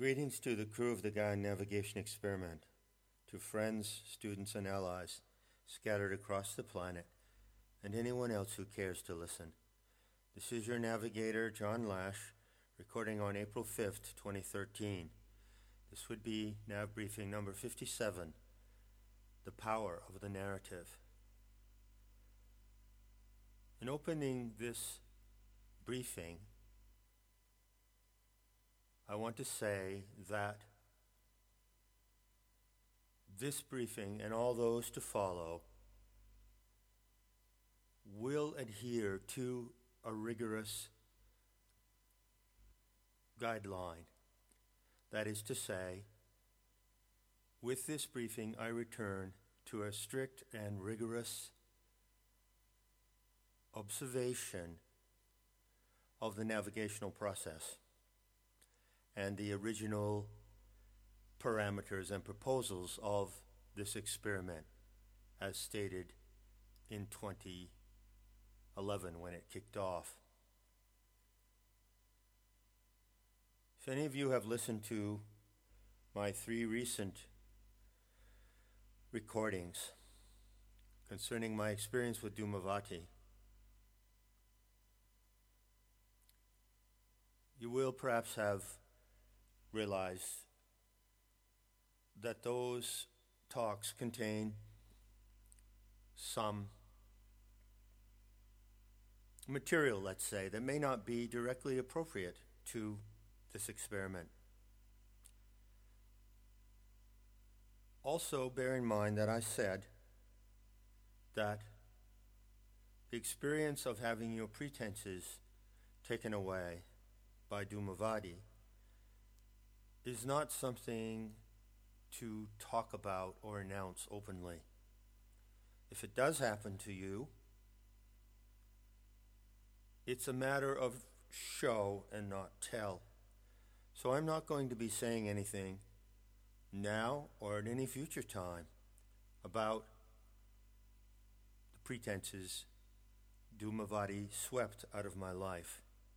Greetings to the crew of the Gaian Navigation Experiment, to friends, students, and allies scattered across the planet, and anyone else who cares to listen. This is your navigator, John Lash, recording on April 5th, 2013. This would be Nav Briefing number 57, The Power of the Narrative. In opening this briefing, I want to say that this briefing and all those to follow will adhere to a rigorous guideline. That is to say, with this briefing I return to a strict and rigorous observation of the navigational process and the original parameters and proposals of this experiment as stated in 2011 when it kicked off. If any of you have listened to my 3 recent recordings concerning my experience with Dhumavati, you will perhaps have realized that those talks contain some material, let's say, that may not be directly appropriate to this experiment. Also, bear in mind that I said that the experience of having your pretenses taken away by Dhumavati is not something to talk about or announce openly. If it does happen to you, it's a matter of show and not tell. So I'm not going to be saying anything now or at any future time about the pretenses Dhumavati swept out of my life.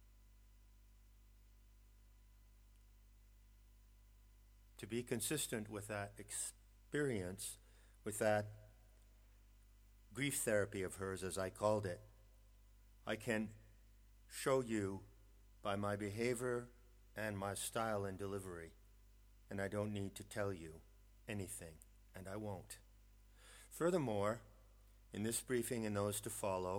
To be consistent with that experience, with that grief therapy of hers, as I called it, I can show you by my behavior and my style and delivery, and I don't need to tell you anything, and I won't. Furthermore, in this briefing and those to follow,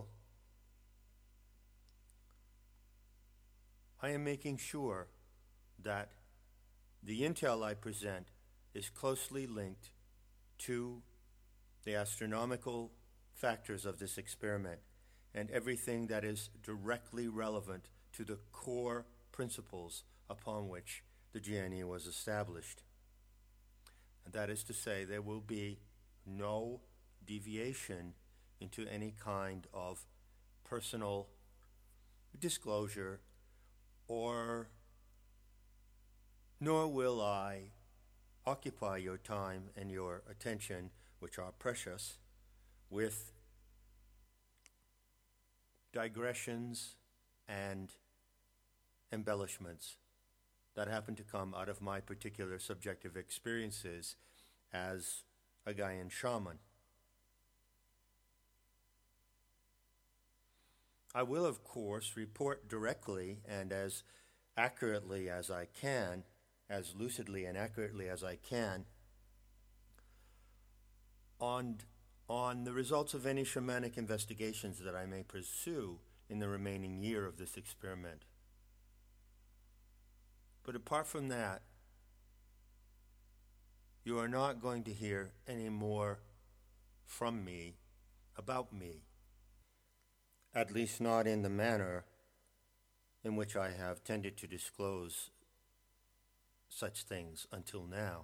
I am making sure that the intel I present is closely linked to the astronomical factors of this experiment and everything that is directly relevant to the core principles upon which the GNE was established. And that is to say, there will be no deviation into any kind of personal disclosure, nor will I occupy your time and your attention, which are precious, with digressions and embellishments that happen to come out of my particular subjective experiences as a Gaian shaman. I will, of course, report directly and as accurately as I can, as lucidly and accurately as I can, on the results of any shamanic investigations that I may pursue in the remaining year of this experiment. But apart from that, you are not going to hear any more from me about me, at least not in the manner in which I have tended to disclose such things until now.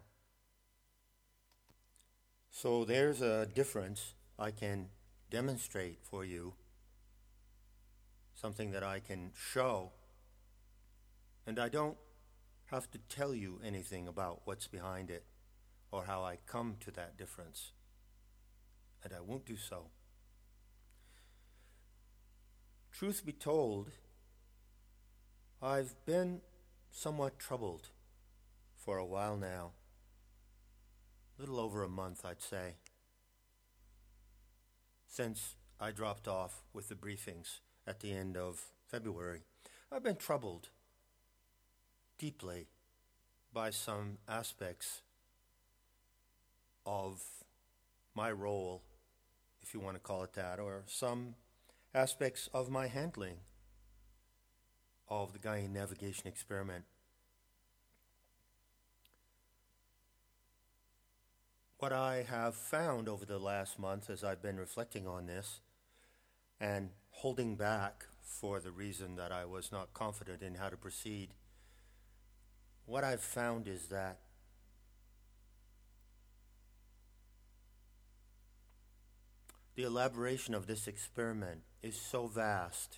So there's a difference I can demonstrate for you, something that I can show, and I don't have to tell you anything about what's behind it or how I come to that difference, and I won't do so. Truth be told, I've been somewhat troubled for a while now, a little over a month, I'd say, since I dropped off with the briefings at the end of February. I've been troubled deeply by some aspects of my role, if you want to call it that, or some aspects of my handling of the Gaian navigation experiment. What I have found over the last month as I've been reflecting on this and holding back for the reason that I was not confident in how to proceed, what I've found is that the elaboration of this experiment is so vast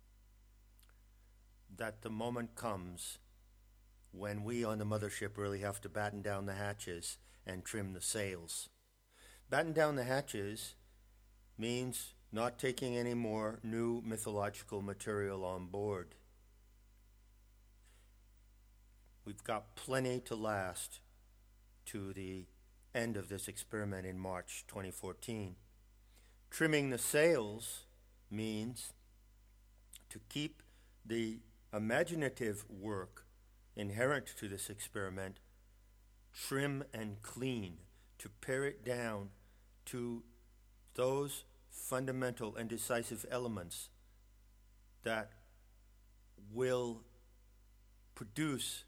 that the moment comes when we on the mothership really have to batten down the hatches and trim the sails. Batten down the hatches means not taking any more new mythological material on board. We've got plenty to last to the end of this experiment in March 2014. Trimming the sails means to keep the imaginative work inherent to this experiment trim and clean, to pare it down to those fundamental and decisive elements that will produce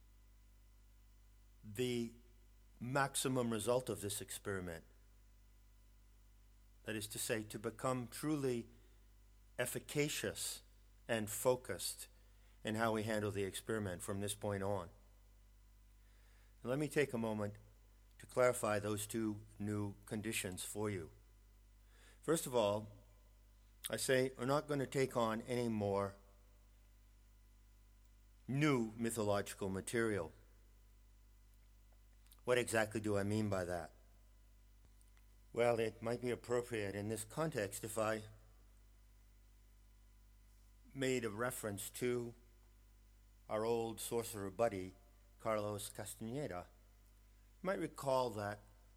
the maximum result of this experiment. That is to say, to become truly efficacious and focused in how we handle the experiment from this point on. And let me take a moment to clarify those two new conditions for you. First of all, I say we're not going to take on any more new mythological material. What exactly do I mean by that? Well, it might be appropriate in this context if I made a reference to our old sorcerer buddy, Carlos Castaneda. You might recall that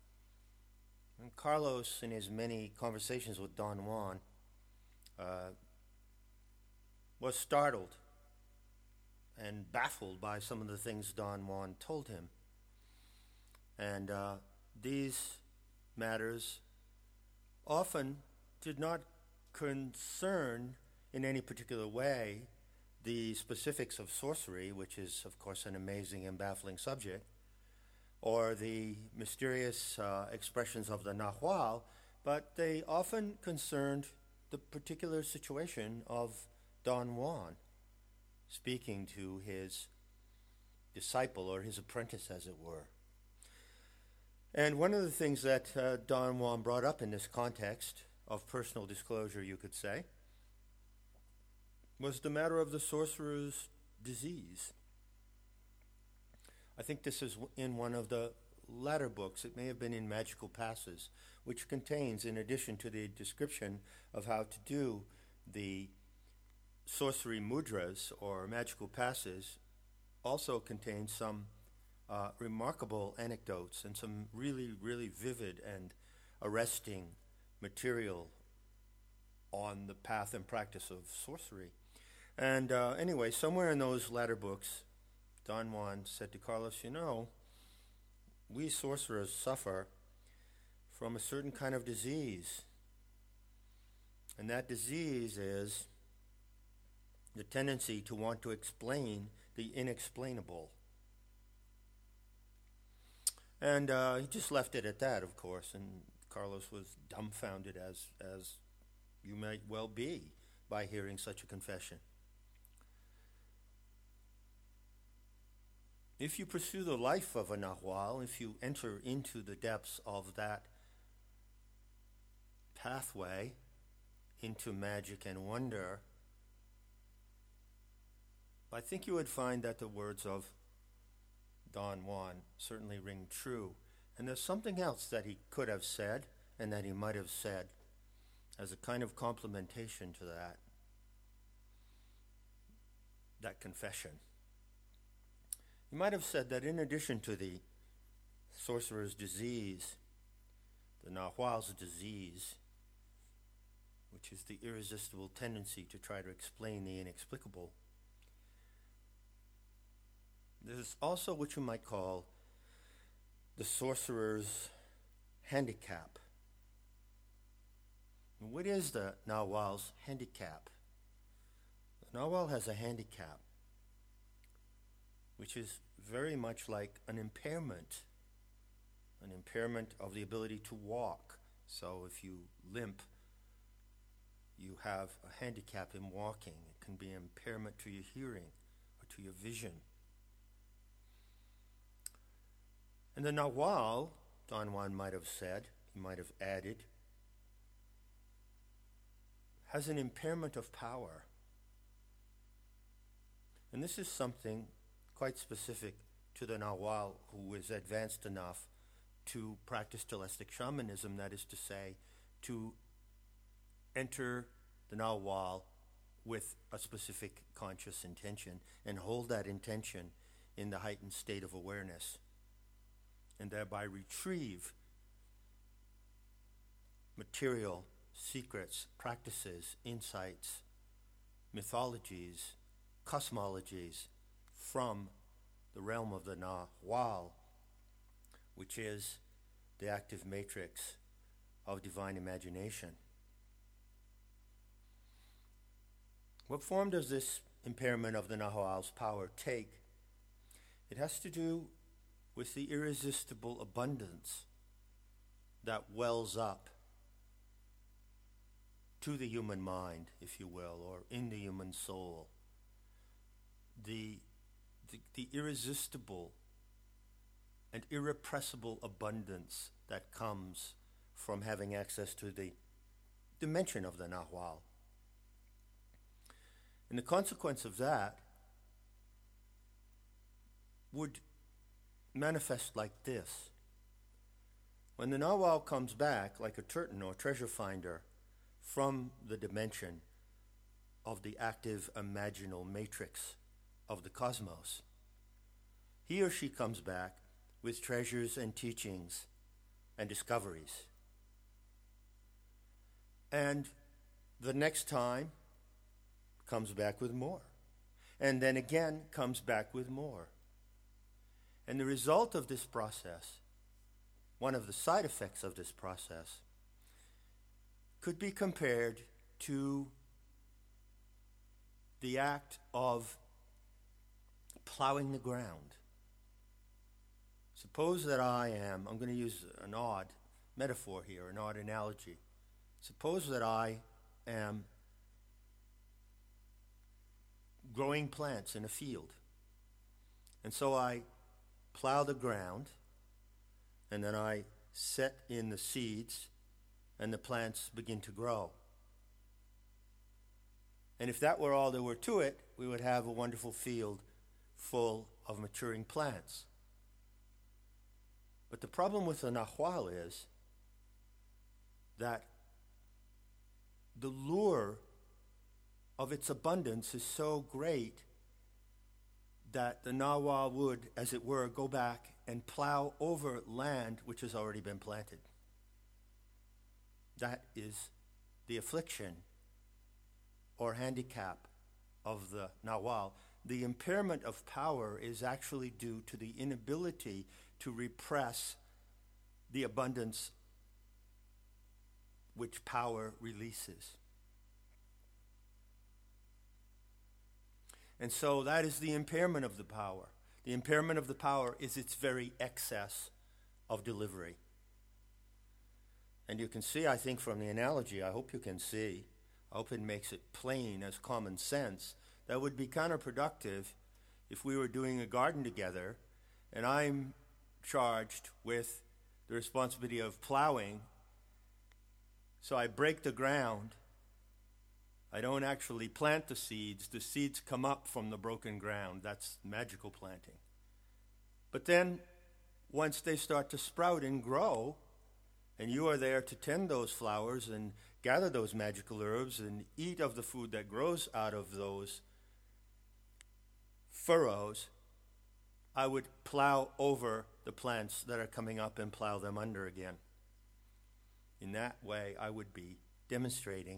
Carlos, in his many conversations with Don Juan, was startled and baffled by some of the things Don Juan told him. And these matters often did not concern in any particular way the specifics of sorcery, which is, of course, an amazing and baffling subject, or the mysterious expressions of the Nahual, but they often concerned the particular situation of Don Juan, speaking to his disciple or his apprentice, as it were. And one of the things that Don Juan brought up in this context of personal disclosure, you could say, was the matter of the sorcerer's disease. I think this is in one of the latter books. It may have been in Magical Passes, which contains, in addition to the description of how to do the sorcery mudras or magical passes, also contains some remarkable anecdotes and some really, really vivid and arresting material on the path and practice of sorcery. And anyway, somewhere in those latter books, Don Juan said to Carlos, you know, we sorcerers suffer from a certain kind of disease. And that disease is the tendency to want to explain the inexplainable. And he just left it at that, of course, and Carlos was dumbfounded, as you might well be, by hearing such a confession. If you pursue the life of a Nahual, if you enter into the depths of that pathway into magic and wonder, I think you would find that the words of Don Juan certainly ring true. And there's something else that he could have said and that he might have said as a kind of complementation to that confession. You might have said that in addition to the sorcerer's disease, the Nahual's disease, which is the irresistible tendency to try to explain the inexplicable, there's also what you might call the sorcerer's handicap. And what is the Nahual's handicap? The Nahual has a handicap, which is very much like an impairment of the ability to walk. So if you limp, you have a handicap in walking. It can be an impairment to your hearing or to your vision. And the Nahual, Don Juan might have said, he might have added, has an impairment of power. And this is something quite specific to the Nahual, who is advanced enough to practice telepathic shamanism, that is to say, to enter the Nahual with a specific conscious intention and hold that intention in the heightened state of awareness, and thereby retrieve material, secrets, practices, insights, mythologies, cosmologies from the realm of the Nahual, which is the active matrix of divine imagination. What form does this impairment of the Nahual's power take? It has to do with the irresistible abundance that wells up to the human mind, if you will, or in the human soul. The irresistible and irrepressible abundance that comes from having access to the dimension of the Nahual. And the consequence of that would manifest like this. When the Nahual comes back, like a Turton or treasure finder, from the dimension of the active imaginal matrix of the cosmos, he or she comes back with treasures and teachings and discoveries. And the next time comes back with more. And then again comes back with more. And the result of this process, one of the side effects of this process, could be compared to the act of plowing the ground. Suppose that I'm going to use an odd metaphor here, an odd analogy. Suppose that I am growing plants in a field. And so I plow the ground, and then I set in the seeds, and the plants begin to grow. And if that were all there were to it, we would have a wonderful field full of maturing plants. But the problem with the Nahual is that the lure of its abundance is so great that the Nahual would, as it were, go back and plow over land which has already been planted. That is the affliction or handicap of the Nahual. The impairment of power is actually due to the inability to repress the abundance which power releases. And so that is the impairment of the power. The impairment of the power is its very excess of delivery. And you can see, I think, from the analogy, I hope you can see, I hope it makes it plain as common sense, that would be counterproductive if we were doing a garden together and I'm charged with the responsibility of plowing. So I break the ground. I don't actually plant the seeds come up from the broken ground. That's magical planting. But then, once they start to sprout and grow, and you are there to tend those flowers and gather those magical herbs and eat of the food that grows out of those furrows, I would plow over the plants that are coming up and plow them under again. In that way, I would be demonstrating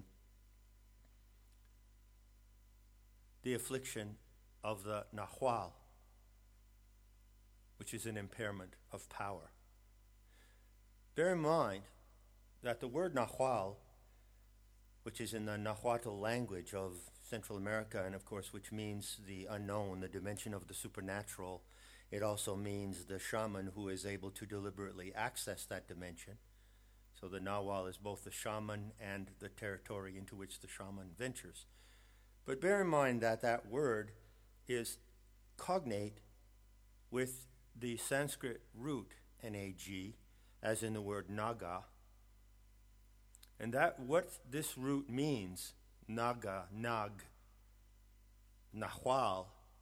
the affliction of the Nahual, which is an impairment of power. Bear in mind that the word Nahual, which is in the Nahuatl language of Central America, and of course which means the unknown, the dimension of the supernatural, it also means the shaman who is able to deliberately access that dimension. So the Nahual is both the shaman and the territory into which the shaman ventures. But bear in mind that that word is cognate with the Sanskrit root nag, as in the word naga. And that what this root means, naga, nag, nahual,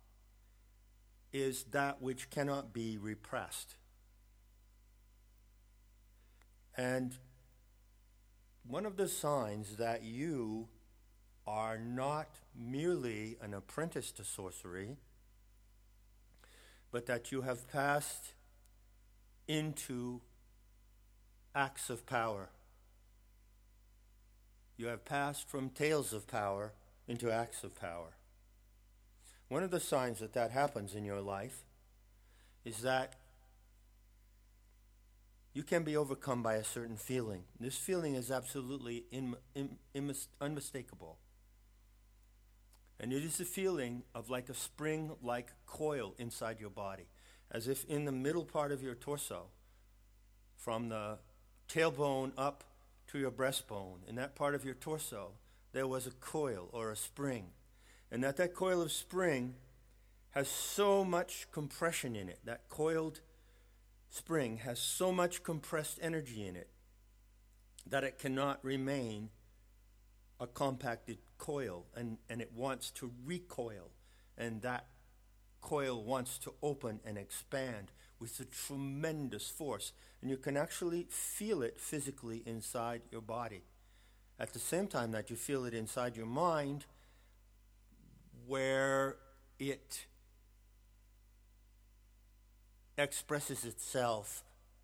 is that which cannot be repressed. And one of the signs that you are not merely an apprentice to sorcery, but that you have passed into acts of power. You have passed from tales of power into acts of power. One of the signs that that happens in your life is that you can be overcome by a certain feeling. This feeling is absolutely unmistakable. And it is the feeling of like a spring-like coil inside your body, as if in the middle part of your torso, from the tailbone up to your breastbone, in that part of your torso, there was a coil or a spring. And that coil of spring has so much compression in it. That coiled spring has so much compressed energy in it that it cannot remain a compacted coil, and it wants to recoil, and that coil wants to open and expand with a tremendous force, and you can actually feel it physically inside your body. At the same time that you feel it inside your mind, where it expresses itself,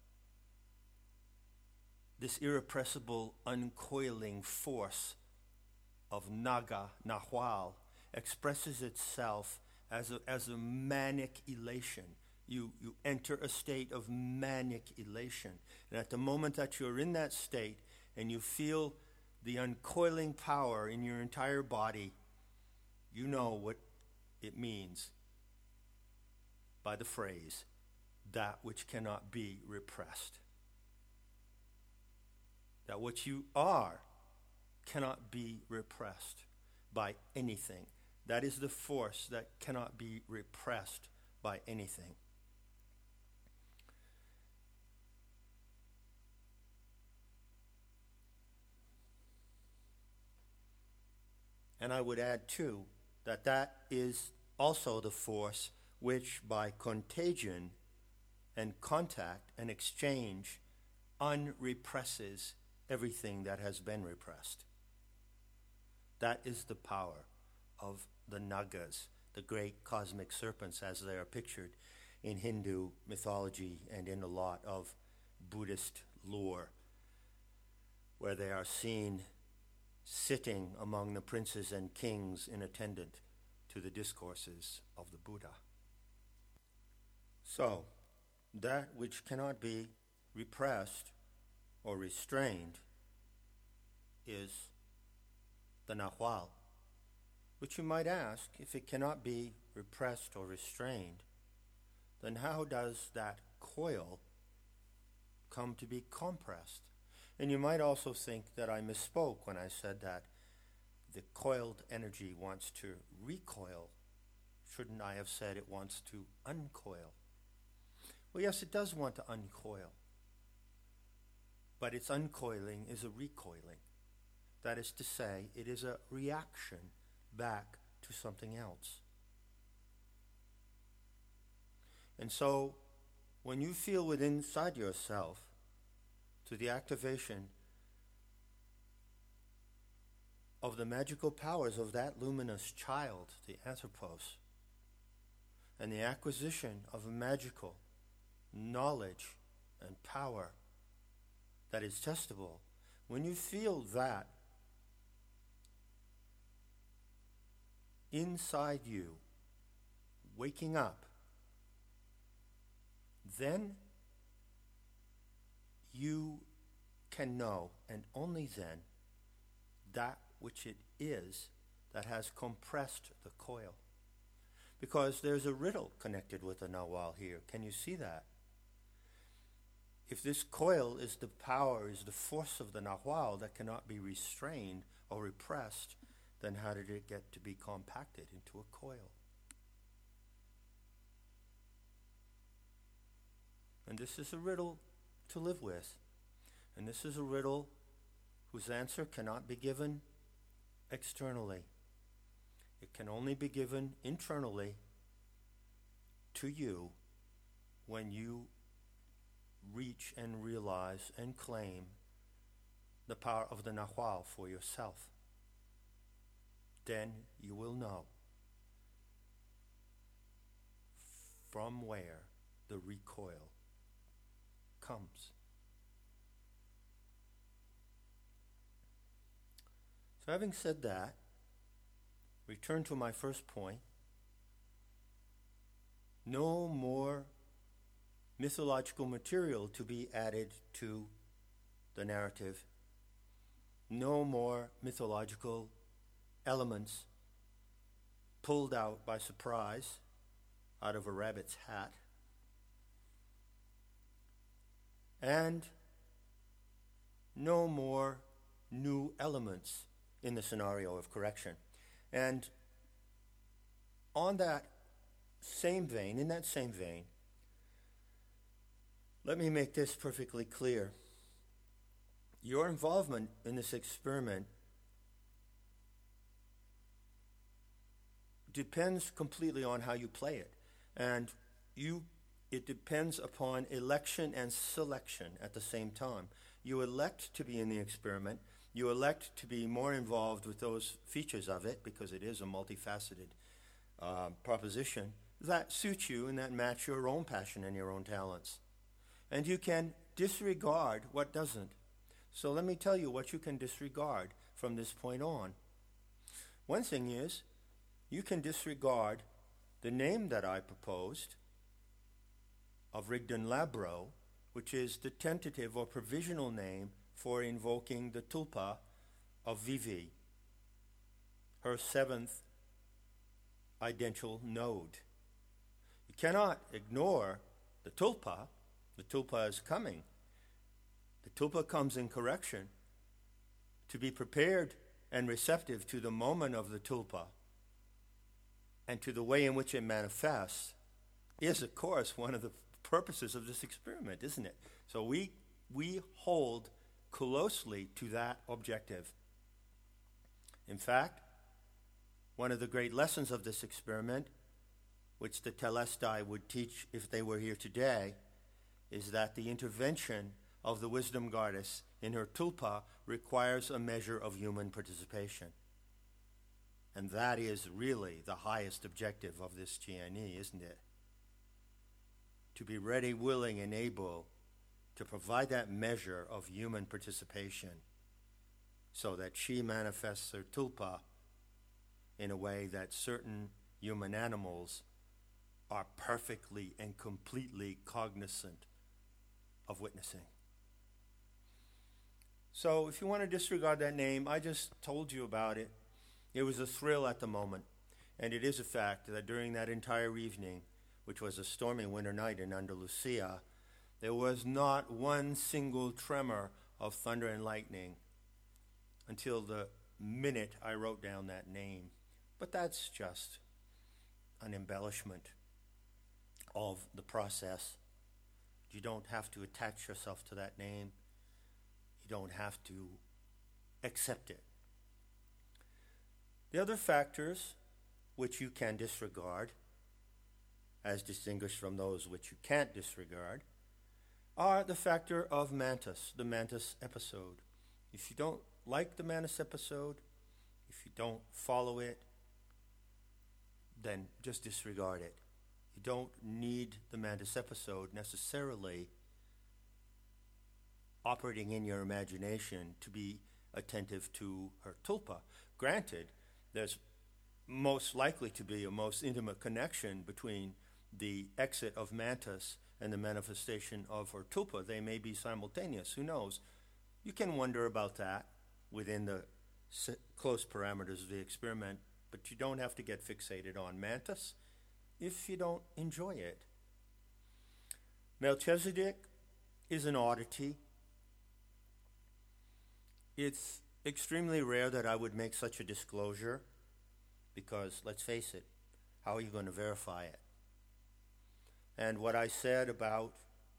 this irrepressible uncoiling force of naga, nahual, expresses itself as a manic elation. You enter a state of manic elation. And at the moment that you're in that state and you feel the uncoiling power in your entire body, you know what it means by the phrase, that which cannot be repressed. That what you are cannot be repressed by anything. That is the force that cannot be repressed by anything. And I would add, too, that is also the force which, by contagion and contact and exchange, unrepresses everything that has been repressed. That is the power of the Nagas, the great cosmic serpents as they are pictured in Hindu mythology and in a lot of Buddhist lore, where they are seen sitting among the princes and kings in attendant to the discourses of the Buddha. So, that which cannot be repressed or restrained is the Nahual, which you might ask, if it cannot be repressed or restrained, then how does that coil come to be compressed? And you might also think that I misspoke when I said that the coiled energy wants to recoil. Shouldn't I have said it wants to uncoil? Well, yes, it does want to uncoil. But its uncoiling is a recoiling. That is to say, it is a reaction back to something else. And so, when you feel within inside yourself to the activation of the magical powers of that luminous child, the Anthropos, and the acquisition of a magical knowledge and power that is testable, when you feel that inside you, waking up, then you can know, and only then, that which it is that has compressed the coil. Because there's a riddle connected with the Nahual here. Can you see that? If this coil is the power, is the force of the Nahual that cannot be restrained or repressed, then how did it get to be compacted into a coil? And this is a riddle to live with. And this is a riddle whose answer cannot be given externally. It can only be given internally to you when you reach and realize and claim the power of the Nahual for yourself. Then you will know from where the recoil comes. So having said that, return to my first point. No more mythological material to be added to the narrative. No more mythological elements pulled out by surprise out of a rabbit's hat. And no more new elements in the scenario of correction. And on that same vein, in that same vein, let me make this perfectly clear. Your involvement in this experiment depends completely on how you play it. And it depends upon election and selection at the same time. You elect to be in the experiment. You elect to be more involved with those features of it, because it is a multifaceted proposition that suit you and that match your own passion and your own talents. And you can disregard what doesn't. So let me tell you what you can disregard from this point on. One thing is, you can disregard the name that I proposed of Rigdon Labro, which is the tentative or provisional name for invoking the tulpa of Vivi, her seventh idential node. You cannot ignore the tulpa. The tulpa is coming. The tulpa comes in correction. To be prepared and receptive to the moment of the tulpa and to the way in which it manifests is, of course, one of the purposes of this experiment, isn't it? So we hold closely to that objective. In fact, one of the great lessons of this experiment, which the Telestai would teach if they were here today, is that the intervention of the wisdom goddess in her tulpa requires a measure of human participation. And that is really the highest objective of this GNE, isn't it? To be ready, willing, and able to provide that measure of human participation so that she manifests her tulpa in a way that certain human animals are perfectly and completely cognizant of witnessing. So if you want to disregard that name, I just told you about it. It was a thrill at the moment, and it is a fact that during that entire evening, which was a stormy winter night in Andalusia, there was not one single tremor of thunder and lightning until the minute I wrote down that name. But that's just an embellishment of the process. You don't have to attach yourself to that name. You don't have to accept it. The other factors which you can disregard, as distinguished from those which you can't disregard, are the factor of Mantis, the Mantis episode. If you don't like the Mantis episode, if you don't follow it, then just disregard it. You don't need the Mantis episode necessarily operating in your imagination to be attentive to her tulpa. Granted, there's most likely to be a most intimate connection between the exit of Mantis and the manifestation of her tulpa. They may be simultaneous, who knows? You can wonder about that within the close parameters of the experiment, but you don't have to get fixated on Mantis if you don't enjoy it. Melchizedek is an oddity. It's extremely rare that I would make such a disclosure because, let's face it, how are you going to verify it? And what I said about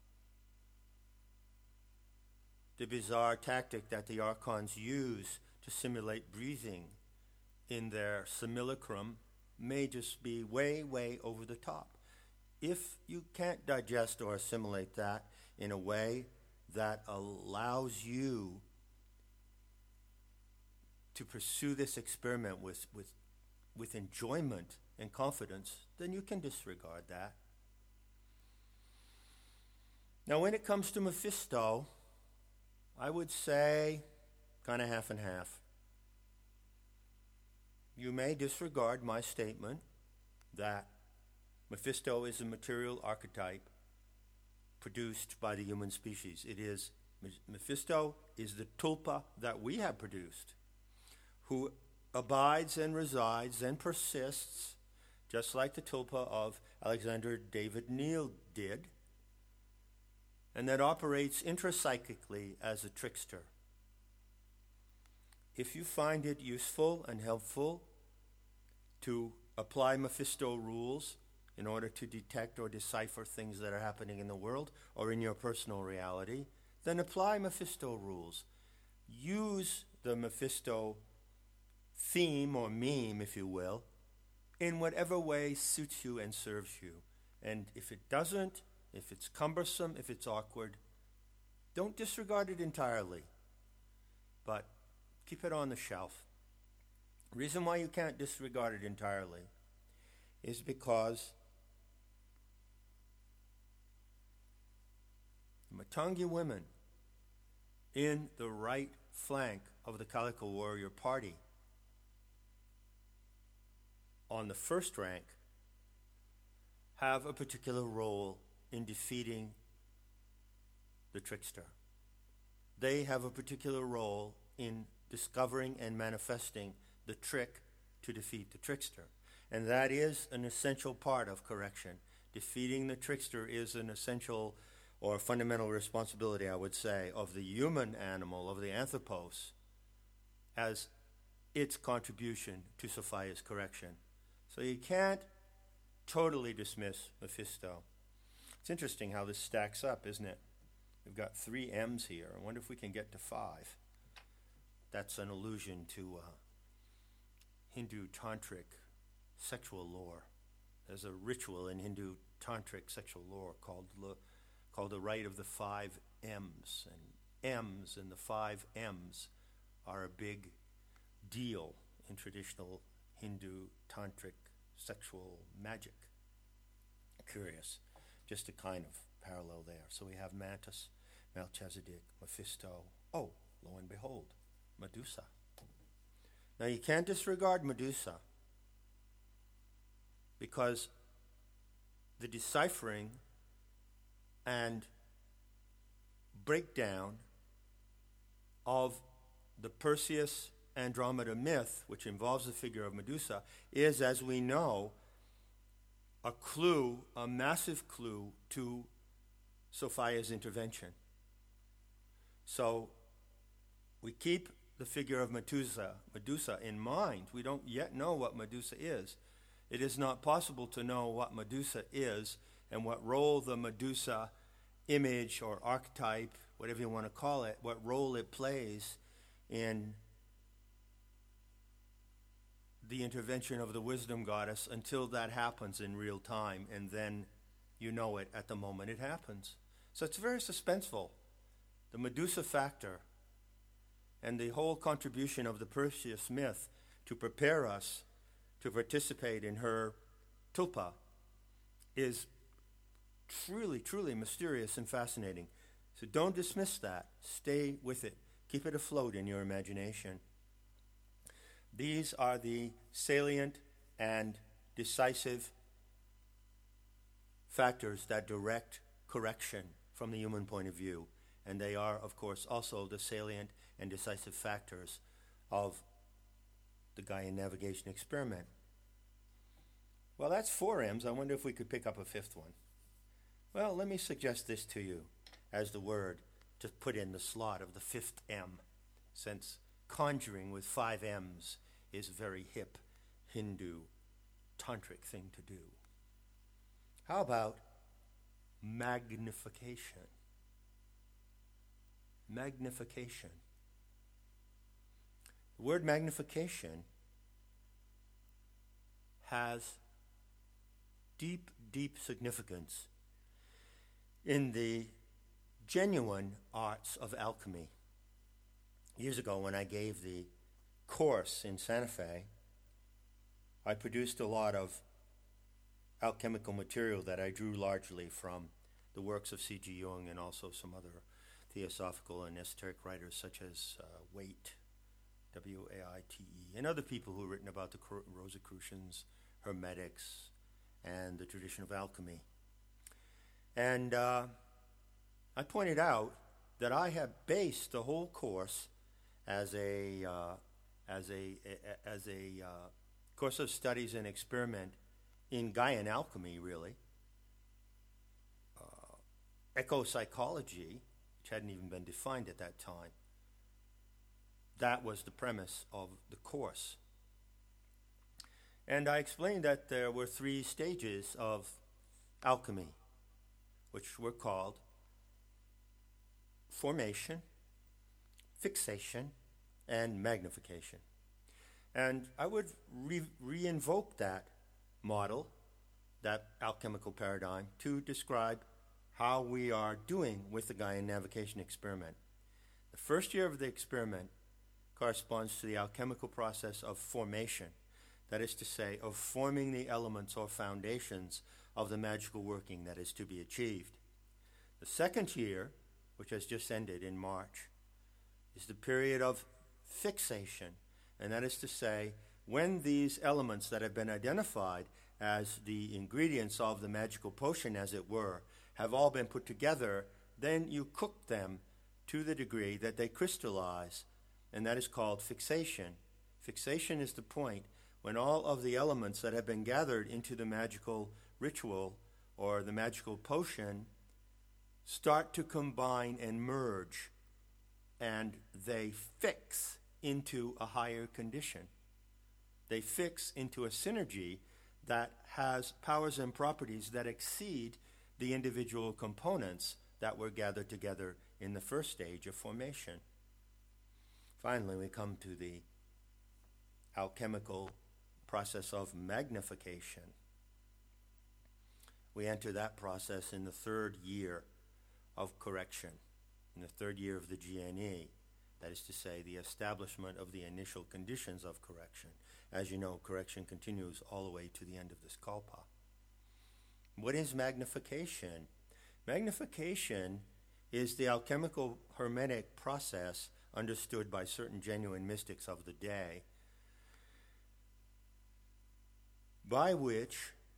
the bizarre tactic that the archons use to simulate breathing in their simulacrum may just be way, way over the top. If you can't digest or assimilate that in a way that allows you to pursue this experiment with enjoyment and confidence, then you can disregard that. Now, when it comes to Mephisto, I would say kind of half and half. You may disregard my statement that Mephisto is a material archetype produced by the human species. Mephisto is the tulpa that we have produced, who abides and resides and persists, just like the tulpa of Alexander David Neal did, and that operates intrapsychically as a trickster. If you find it useful and helpful to apply Mephisto rules in order to detect or decipher things that are happening in the world or in your personal reality, then apply Mephisto rules. Use the Mephisto theme or meme, if you will, in whatever way suits you and serves you. And if it doesn't, if it's cumbersome, if it's awkward, don't disregard it entirely, but keep it on the shelf. The reason why you can't disregard it entirely is because the Matangi women in the right flank of the Calico Warrior Party on the first rank have a particular role in defeating the trickster. They have a particular role in discovering and manifesting the trick to defeat the trickster. And that is an essential part of correction. Defeating the trickster is an essential or fundamental responsibility, I would say, of the human animal, of the anthropos, as its contribution to Sophia's correction. So you can't totally dismiss Mephisto. It's interesting how this stacks up, isn't it? We've got 3 M's here. I wonder if we can get to 5. That's an allusion to Hindu tantric sexual lore. There's a ritual in Hindu tantric sexual lore called the rite of the 5 M's. And M's and the 5 M's are a big deal in traditional Hindu tantric sexual magic. Curious. Just a kind of parallel there. So we have Mantis, Melchizedek, Mephisto. Oh, lo and behold, Medusa. Now you can't disregard Medusa because the deciphering and breakdown of the Perseus Andromeda myth, which involves the figure of Medusa, is, as we know, a clue, a massive clue to Sophia's intervention. So we keep the figure of Medusa in mind. We don't yet know what Medusa is. It is not possible to know what Medusa is and what role the Medusa image or archetype, whatever you want to call it, what role it plays in the intervention of the wisdom goddess until that happens in real time, and then you know it at the moment it happens. So it's very suspenseful. The Medusa factor and the whole contribution of the Perseus myth to prepare us to participate in her tulpa is truly, truly mysterious and fascinating. So don't dismiss that. Stay with it. Keep it afloat in your imagination. These are the salient and decisive factors that direct correction from the human point of view. And they are, of course, also the salient and decisive factors of the Gaian navigation experiment. Well, that's 4 M's. I wonder if we could pick up a 5th one. Well, let me suggest this to you as the word to put in the slot of the 5th M, since conjuring with 5 M's is a very hip Hindu tantric thing to do. How about magnification? Magnification. The word magnification has deep, deep significance in the genuine arts of alchemy. Years ago, when I gave the course in Santa Fe, I produced a lot of alchemical material that I drew largely from the works of C.G. Jung and also some other theosophical and esoteric writers such as Waite, W-A-I-T-E, and other people who have written about the Rosicrucians, Hermetics, and the tradition of alchemy. And I pointed out that I have based the whole course as a course of studies and experiment in Gaian alchemy, really. Ecopsychology, which hadn't even been defined at that time. That was the premise of the course. And I explained that there were 3 stages of alchemy, which were called formation, fixation, and magnification. And I would re-invoke that model, that alchemical paradigm, to describe how we are doing with the Gaian navigation experiment. The first year of the experiment corresponds to the alchemical process of formation, that is to say, of forming the elements or foundations of the magical working that is to be achieved. The second year, which has just ended in March, is the period of fixation, and that is to say, when these elements that have been identified as the ingredients of the magical potion, as it were, have all been put together, then you cook them to the degree that they crystallize, and that is called fixation. Fixation is the point when all of the elements that have been gathered into the magical ritual or the magical potion start to combine and merge, and they fix into a higher condition. They fix into a synergy that has powers and properties that exceed the individual components that were gathered together in the first stage of formation. Finally, we come to the alchemical process of magnification. We enter that process in the 3rd year of correction, in the 3rd year of the GNE, that is to say, the establishment of the initial conditions of correction. As you know, correction continues all the way to the end of this kalpa. What is magnification? Magnification is the alchemical hermetic process understood by certain genuine mystics of the day, by which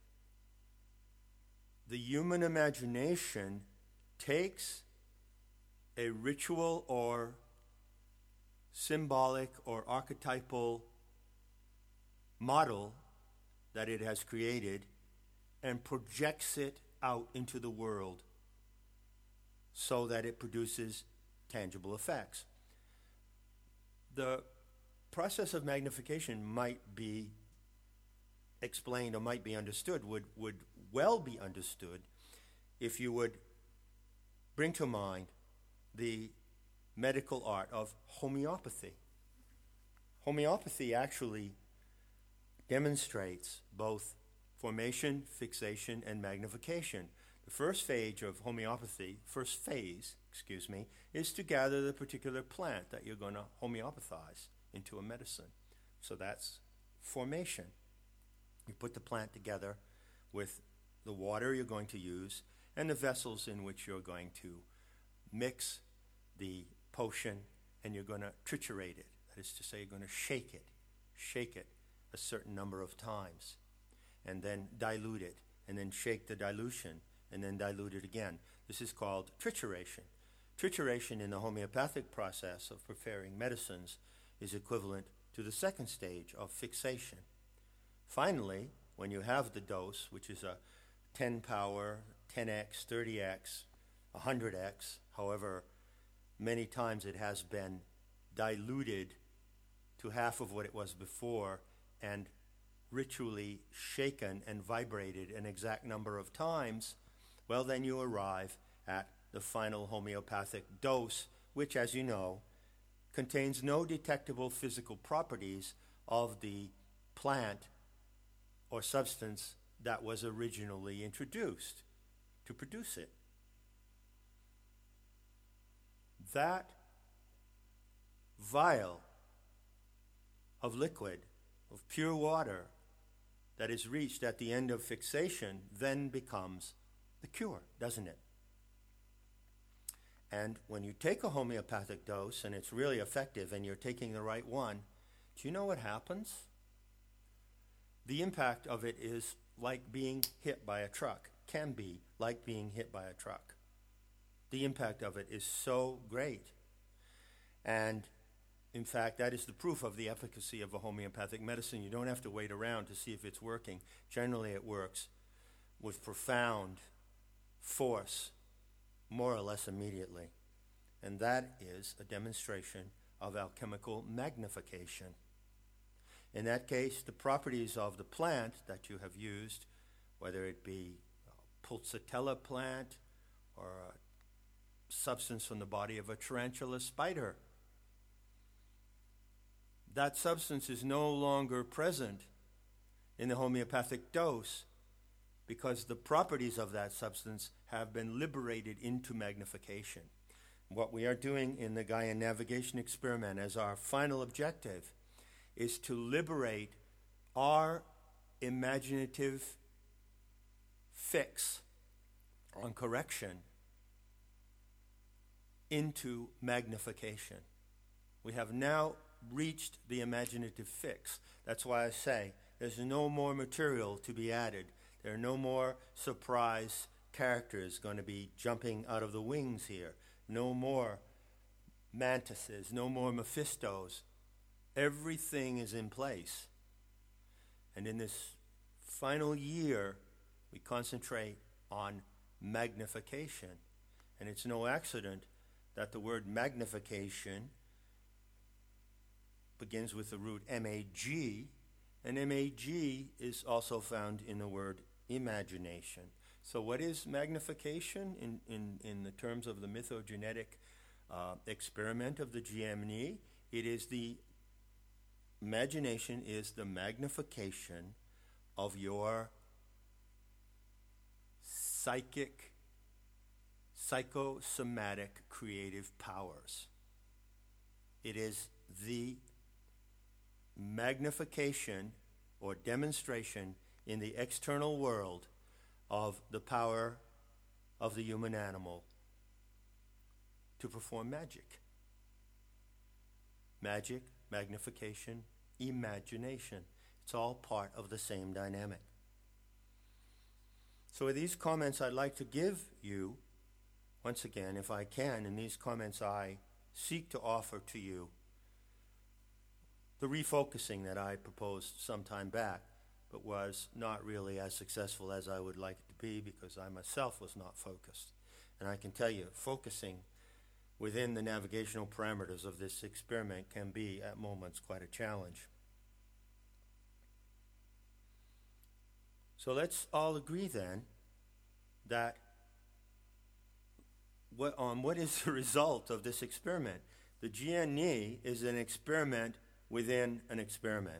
the human imagination takes a ritual or symbolic or archetypal model that it has created and projects it out into the world so that it produces tangible effects. The process of magnification might be explained or might be understood, would well be understood if you would bring to mind the medical art of homeopathy. Homeopathy actually demonstrates both formation, fixation, and magnification. The first phase of homeopathy, is to gather the particular plant that you're going to homeopathize into a medicine. So that's formation. You put the plant together with the water you're going to use and the vessels in which you're going to mix the potion, and you're going to triturate it. That is to say, you're going to shake it a certain number of times, and then dilute it, and then shake the dilution, and then dilute it again. This is called trituration. Trituration in the homeopathic process of preparing medicines is equivalent to the second stage of fixation. Finally, when you have the dose, which is a 10 power, 10x, 30x, 100x, however many times it has been diluted to half of what it was before and ritually shaken and vibrated an exact number of times, well, then you arrive at the final homeopathic dose, which, as you know, contains no detectable physical properties of the plant or substance that was originally introduced to produce it. That vial of liquid, of pure water, that is reached at the end of fixation then becomes the cure, doesn't it? And when you take a homeopathic dose and it's really effective and you're taking the right one, do you know what happens? The impact of it is like being hit by a truck, can be like being hit by a truck. The impact of it is so great. And in fact, that is the proof of the efficacy of a homeopathic medicine. You don't have to wait around to see if it's working. Generally, it works with profound force, more or less immediately. And that is a demonstration of alchemical magnification. In that case, the properties of the plant that you have used, whether it be a pulsatilla plant or a substance from the body of a tarantula spider, that substance is no longer present in the homeopathic dose because the properties of that substance have been liberated into magnification. What we are doing in the Gaia navigation experiment as our final objective is to liberate our imaginative fix on correction into magnification. We have now reached the imaginative fix. That's why I say there's no more material to be added. There are no more surprise characters going to be jumping out of the wings here. No more mantises, no more Mephistos. Everything is in place. And in this final year, we concentrate on magnification. And it's no accident that the word magnification begins with the root M-A-G, and M-A-G is also found in the word imagination. So what is magnification in the terms of the mythogenetic experiment of the GMNE? Imagination is the magnification of your psychosomatic creative powers. It is the magnification or demonstration in the external world of the power of the human animal to perform magic. Magic, magnification, imagination. It's all part of the same dynamic. So with these comments I'd like to give you, once again, if I can, in these comments I seek to offer to you the refocusing that I proposed some time back, but was not really as successful as I would like it to be because I myself was not focused. And I can tell you, focusing within the navigational parameters of this experiment can be, at moments, quite a challenge. So let's all agree then that what is the result of this experiment? The GNE is an experiment within an experiment.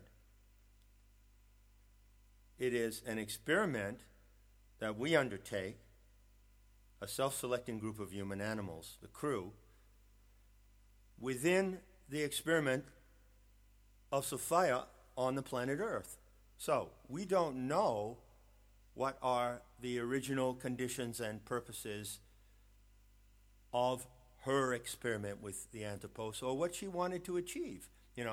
It is an experiment that we undertake, a self-selecting group of human animals, the crew, within the experiment of Sophia on the planet Earth. So we don't know what are the original conditions and purposes of her experiment with the Anthropos, or what she wanted to achieve.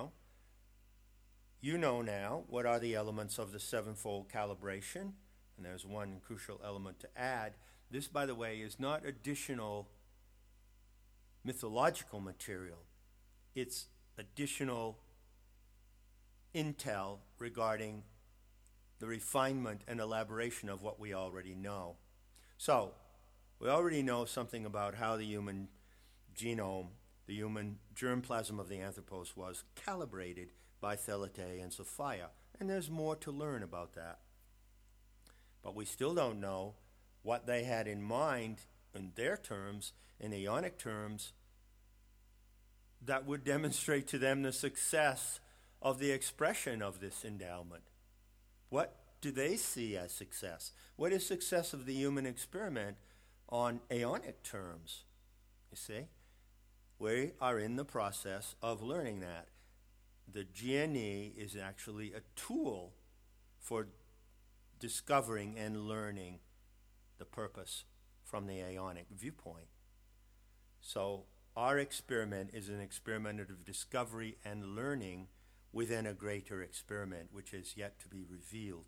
You know now what are the elements of the sevenfold calibration, and there's one crucial element to add. This, by the way, is not additional mythological material. It's additional intel regarding the refinement and elaboration of what we already know. So, we already know something about how the human genome, the human germplasm of the Anthropos was calibrated by Thelete and Sophia, and there's more to learn about that. But we still don't know what they had in mind in their terms, in Aeonic terms, that would demonstrate to them the success of the expression of this endowment. What do they see as success? What is success of the human experiment on Aeonic terms? You see? We are in the process of learning that. The GNE is actually a tool for discovering and learning the purpose from the Aeonic viewpoint. So our experiment is an experiment of discovery and learning within a greater experiment, which is yet to be revealed.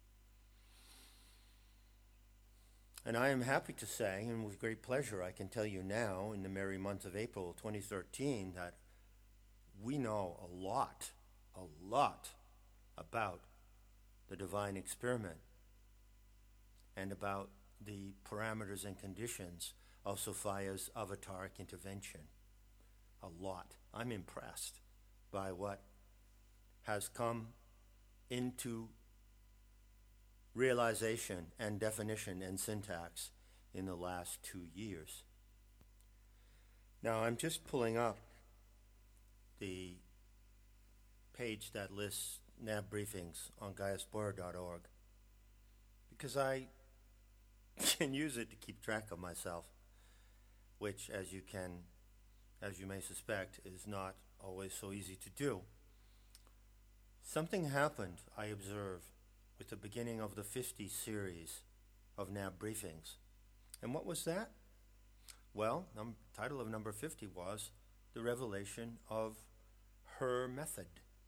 And I am happy to say, and with great pleasure I can tell you now, in the merry month of April 2013, that we know a lot about the divine experiment and about the parameters and conditions of Sophia's avataric intervention. A lot. I'm impressed by what has come into realization and definition and syntax in the last 2 years. Now I'm just pulling up the page that lists NAB briefings on gaiaspora.org because I can use it to keep track of myself, which, as you may suspect, is not always so easy to do. Something happened, I observe, with the beginning of the 50 series of NAB briefings. And what was that? Well, title of number 50 was The Revelation of Her Method.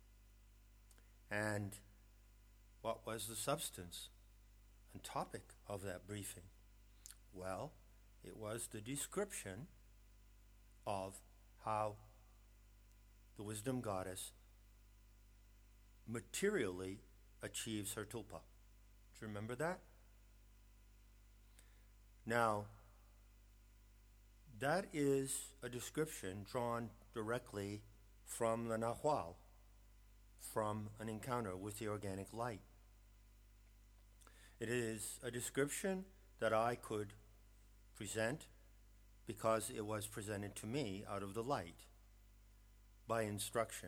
And what was the substance and topic of that briefing? Well, it was the description of how the wisdom goddess materially achieves her tulpa. Do you remember that? Now, that is a description drawn directly from the Nahual, from an encounter with the organic light. It is a description that I could present because it was presented to me out of the light by instruction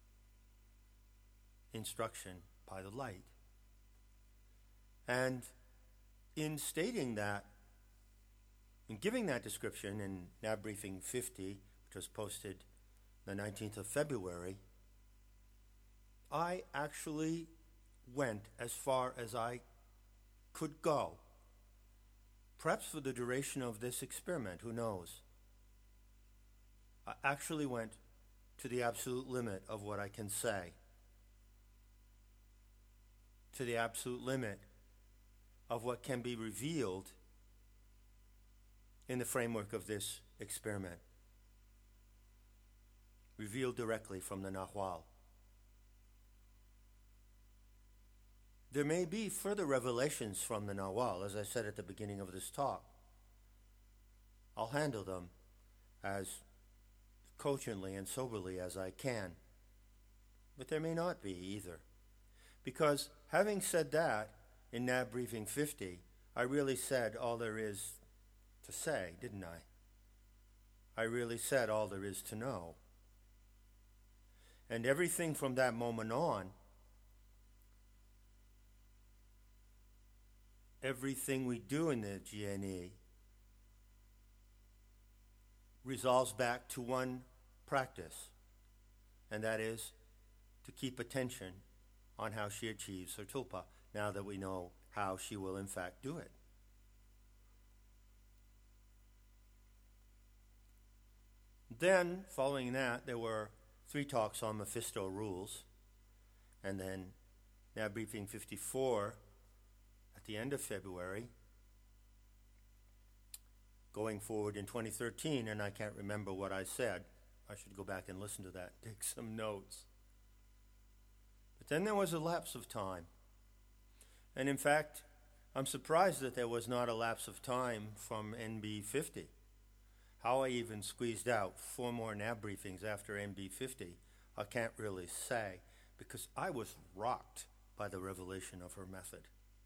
by the light. And in stating that, in giving that description in NAB Briefing 50, which was posted the 19th of February, I actually went as far as I could go. Perhaps for the duration of this experiment, who knows? I actually went to the absolute limit of what I can say, to the absolute limit of what can be revealed in the framework of this experiment, revealed directly from the Nahual. There may be further revelations from the Nahual, as I said at the beginning of this talk. I'll handle them as cogently and soberly as I can. But there may not be either. Because having said that, in NAB Briefing 50, I really said all there is to say, didn't I? I really said all there is to know. And everything from that moment on, everything we do in the GNE resolves back to one practice, and that is to keep attention on how she achieves her tulpa, now that we know how she will in fact do it. Then, following that, there were 3 talks on Mephisto rules, and then NAB Briefing 54 at the end of February, going forward in 2013, and I can't remember what I said. I should go back and listen to that, take some notes. But then there was a lapse of time. And in fact, I'm surprised that there was not a lapse of time from NB 50. How I even squeezed out 4 more NAB briefings after NB 50, I can't really say, because I was rocked by the revelation of her method.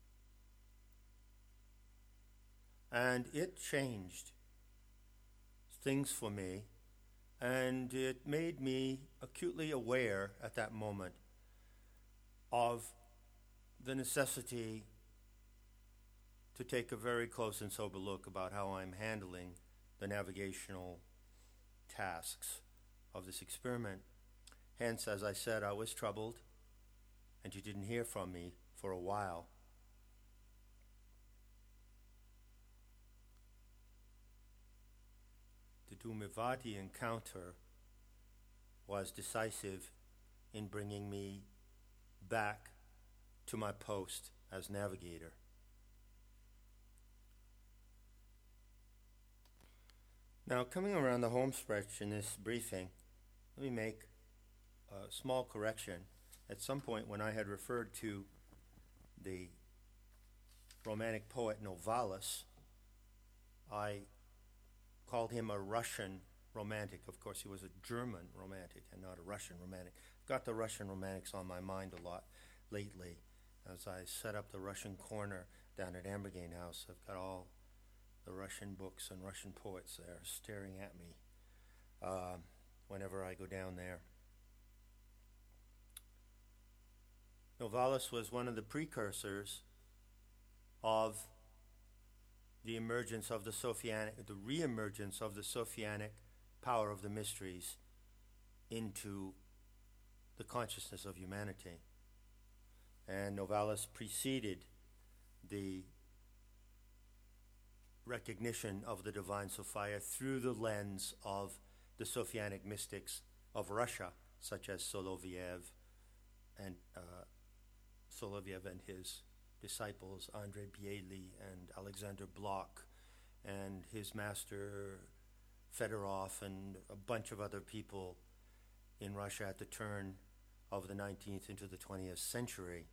And it changed things for me, and it made me acutely aware at that moment of the necessity to take a very close and sober look about how I'm handling the navigational tasks of this experiment. Hence, as I said, I was troubled, and you didn't hear from me for a while. The Dhumavati encounter was decisive in bringing me back to my post as navigator. Now, coming around the home stretch in this briefing, let me make a small correction. At some point when I had referred to the Romantic poet Novalis, I called him a Russian romantic. Of course, he was a German romantic and not a Russian romantic. I've got the Russian romantics on my mind a lot lately. As I set up the Russian corner down at Ambergain House, I've got all the Russian books and Russian poets there staring at me whenever I go down there. Novalis was one of the precursors of the emergence of the Sophianic, the re-emergence of the Sophianic power of the mysteries into the consciousness of humanity. And Novalis preceded the recognition of the divine Sophia through the lens of the Sophianic mystics of Russia, such as Soloviev and his disciples, Andrei Bieli and Alexander Blok, and his master Fedorov, and a bunch of other people in Russia at the turn of the 19th into the 20th century.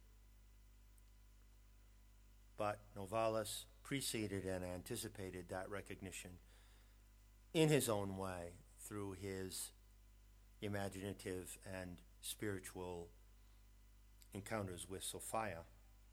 But Novalis preceded and anticipated that recognition in his own way through his imaginative and spiritual encounters with Sophia.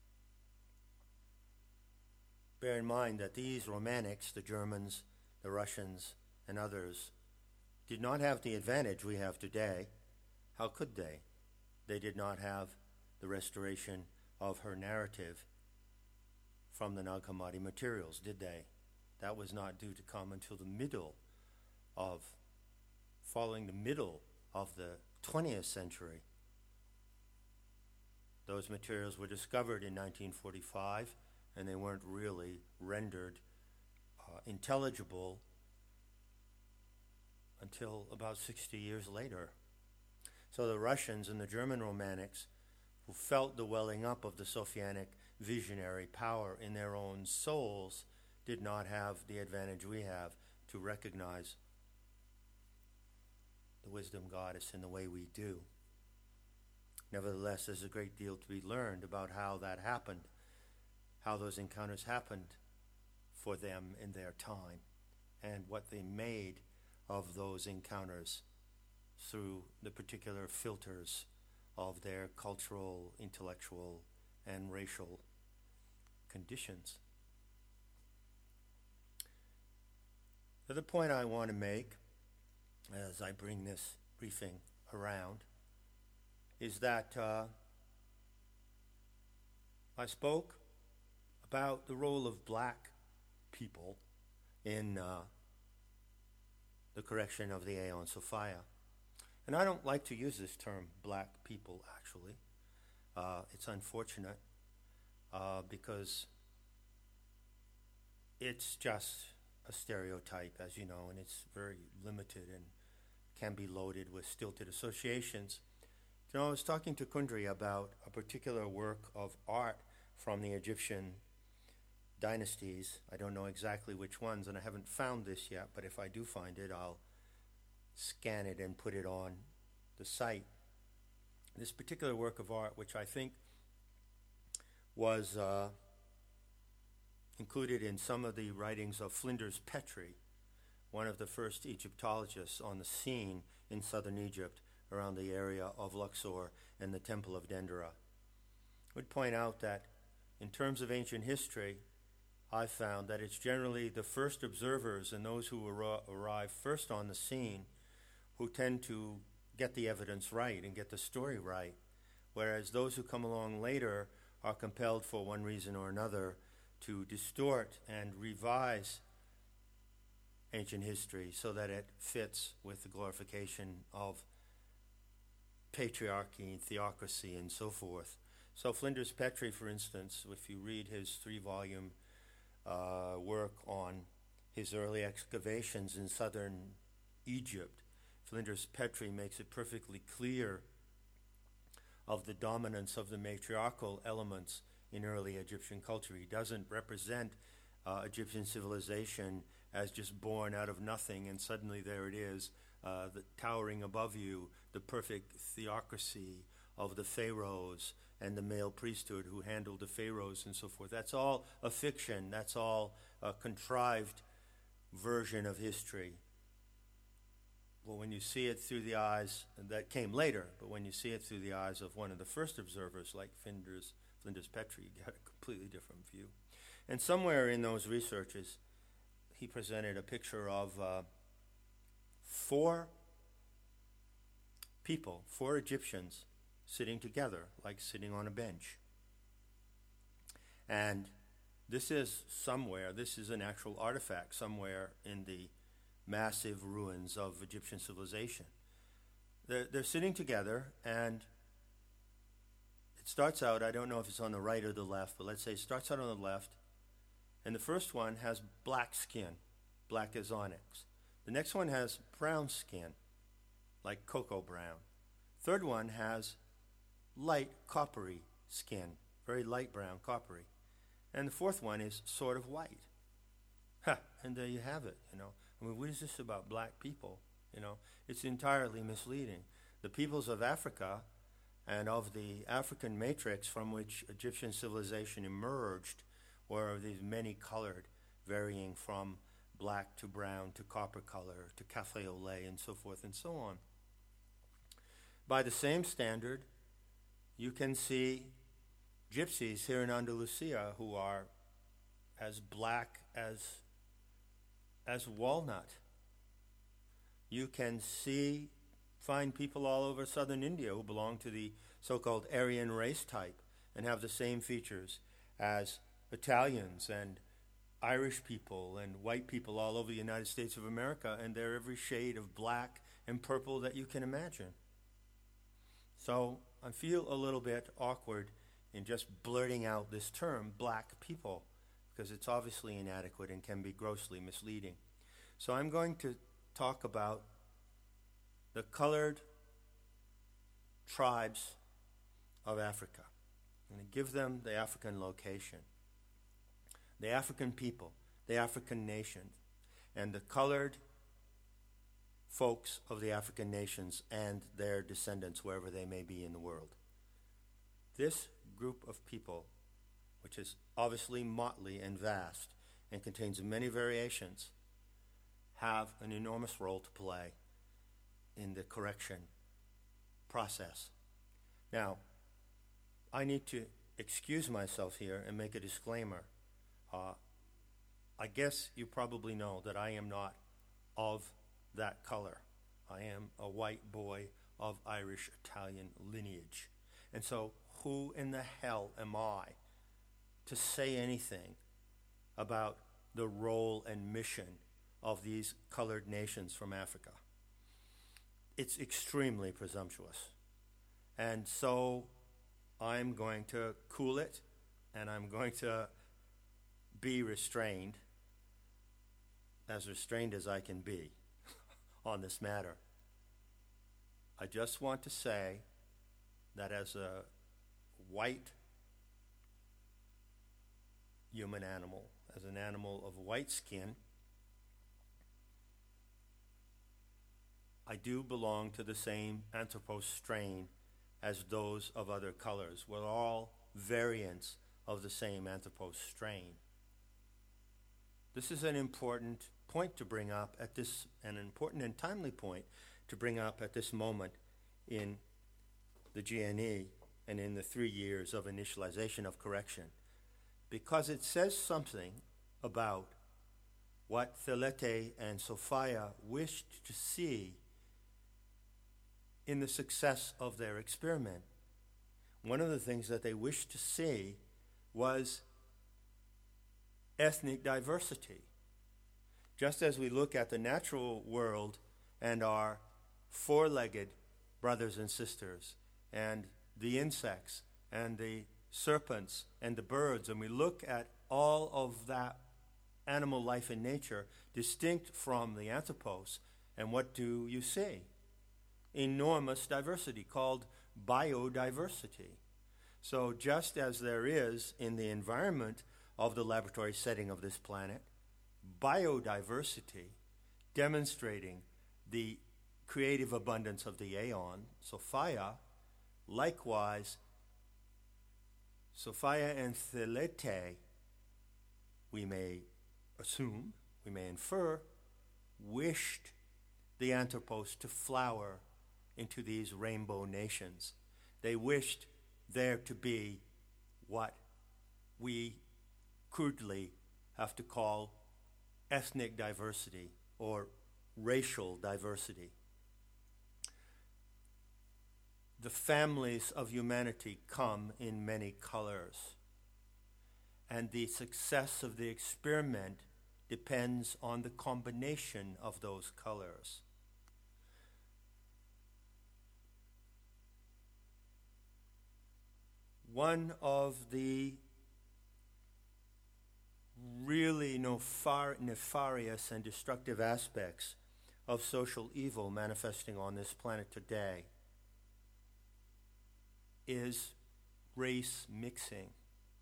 Bear in mind that these romantics, the Germans, the Russians, and others, did not have the advantage we have today. How could they? They did not have the restoration of her narrative from the Nag Hammadi materials, did they? That was not due to come until following the middle of the 20th century. Those materials were discovered in 1945, and they weren't really rendered intelligible until about 60 years later. So the Russians and the German romantics, who felt the welling up of the Sophianic visionary power in their own souls, did not have the advantage we have to recognize the wisdom goddess in the way we do. Nevertheless, there's a great deal to be learned about how that happened, how those encounters happened for them in their time, and what they made of those encounters through the particular filters of their cultural, intellectual, and racial conditions. The other point I want to make as I bring this briefing around is that I spoke about the role of black people in the correction of the Aeon Sophia. And I don't like to use this term, black people, actually. It's unfortunate. because it's just a stereotype, as you know, and it's very limited and can be loaded with stilted associations. You know, I was talking to Kundry about a particular work of art from the Egyptian dynasties. I don't know exactly which ones, and I haven't found this yet, but if I do find it, I'll scan it and put it on the site. This particular work of art, which I think was included in some of the writings of Flinders Petrie, one of the first Egyptologists on the scene in southern Egypt around the area of Luxor and the Temple of Dendera, would point out that in terms of ancient history, I found that it's generally the first observers and those who arrive first on the scene who tend to get the evidence right and get the story right, whereas those who come along later are compelled for one reason or another to distort and revise ancient history so that it fits with the glorification of patriarchy and theocracy and so forth. So Flinders Petrie, for instance, if you read his 3-volume work on his early excavations in southern Egypt, Flinders Petrie makes it perfectly clear of the dominance of the matriarchal elements in early Egyptian culture. He doesn't represent Egyptian civilization as just born out of nothing and suddenly there it is, towering above you, the perfect theocracy of the pharaohs and the male priesthood who handled the pharaohs and so forth. That's all a fiction. That's all a contrived version of history. Well, when you see it through the eyes, that came later, but when you see it through the eyes of one of the first observers like Flinders Petrie, you get a completely different view. And somewhere in those researches, he presented a picture of 4 people, 4 Egyptians, sitting together, like sitting on a bench. And this is an actual artifact somewhere in the massive ruins of Egyptian civilization. They're sitting together, and it starts out, I don't know if it's on the right or the left, but let's say it starts out on the left, and the first one has black skin, black as onyx. The next one has brown skin, like cocoa brown. Third one has light coppery skin, very light brown, coppery. And the fourth one is sort of white. And there you have it, you know. I mean, what is this about black people? You know, it's entirely misleading. The peoples of Africa and of the African matrix from which Egyptian civilization emerged were these many-colored, varying from black to brown to copper color to cafe au lait and so forth and so on. By the same standard, you can see gypsies here in Andalusia who are as black as walnut. You can find people all over southern India who belong to the so-called Aryan race type and have the same features as Italians and Irish people and white people all over the United States of America, and they're every shade of black and purple that you can imagine. So I feel a little bit awkward in just blurting out this term, black people, because it's obviously inadequate and can be grossly misleading. So I'm going to talk about the colored tribes of Africa. I'm going to give them the African location, the African people, the African nation, and the colored folks of the African nations and their descendants, wherever they may be in the world. This group of people, which is obviously motley and vast and contains many variations, have an enormous role to play in the correction process. Now, I need to excuse myself here and make a disclaimer. I guess you probably know that I am not of that color. I am a white boy of Irish-Italian lineage. And so who in the hell am I to say anything about the role and mission of these colored nations from Africa? It's extremely presumptuous. And so I'm going to cool it and I'm going to be restrained as I can be on this matter. I just want to say that as a white human animal, as an animal of white skin, I do belong to the same Anthropos strain as those of other colors. We're all variants of the same Anthropos strain. This is an important point to bring up at this, an important and timely point to bring up at this moment in the GNE and in the 3 years of initialization of correction, because it says something about what Thelete and Sophia wished to see in the success of their experiment. One of the things that they wished to see was ethnic diversity. Just as we look at the natural world and our four-legged brothers and sisters, and the insects, and the serpents, and the birds, and we look at all of that animal life in nature distinct from the anthropos, and what do you see? Enormous diversity called biodiversity. So just as there is in the environment of the laboratory setting of this planet, biodiversity demonstrating the creative abundance of the aeon, Sophia, likewise, Sophia and Thelete, we may assume, we may infer, wished the anthropos to flower into these rainbow nations. They wished there to be what we crudely have to call ethnic diversity or racial diversity. The families of humanity come in many colors, and the success of the experiment depends on the combination of those colors. One of the really nefarious and destructive aspects of social evil manifesting on this planet today is race mixing.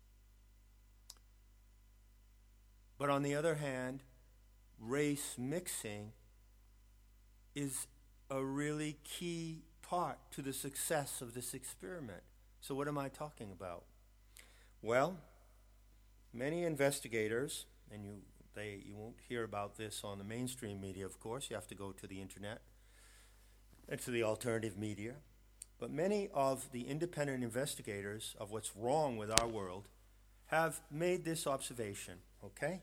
But on the other hand, race mixing is a really key part to the success of this experiment. So what am I talking about? Well, many investigators, and you won't hear about this on the mainstream media, of course. You have to go to the internet and to the alternative media. But many of the independent investigators of what's wrong with our world have made this observation, okay?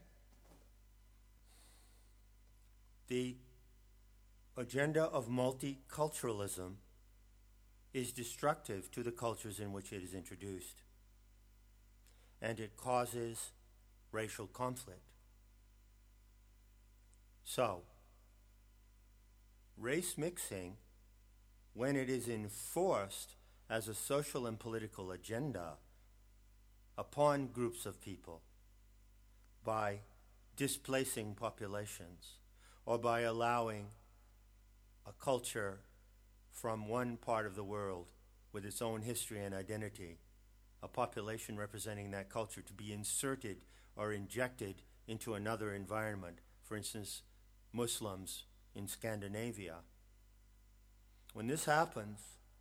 The agenda of multiculturalism is destructive to the cultures in which it is introduced, and it causes racial conflict. So, race mixing, when it is enforced as a social and political agenda upon groups of people by displacing populations or by allowing a culture from one part of the world with its own history and identity, a population representing that culture, to be inserted or injected into another environment, for instance, Muslims in Scandinavia. When this happens,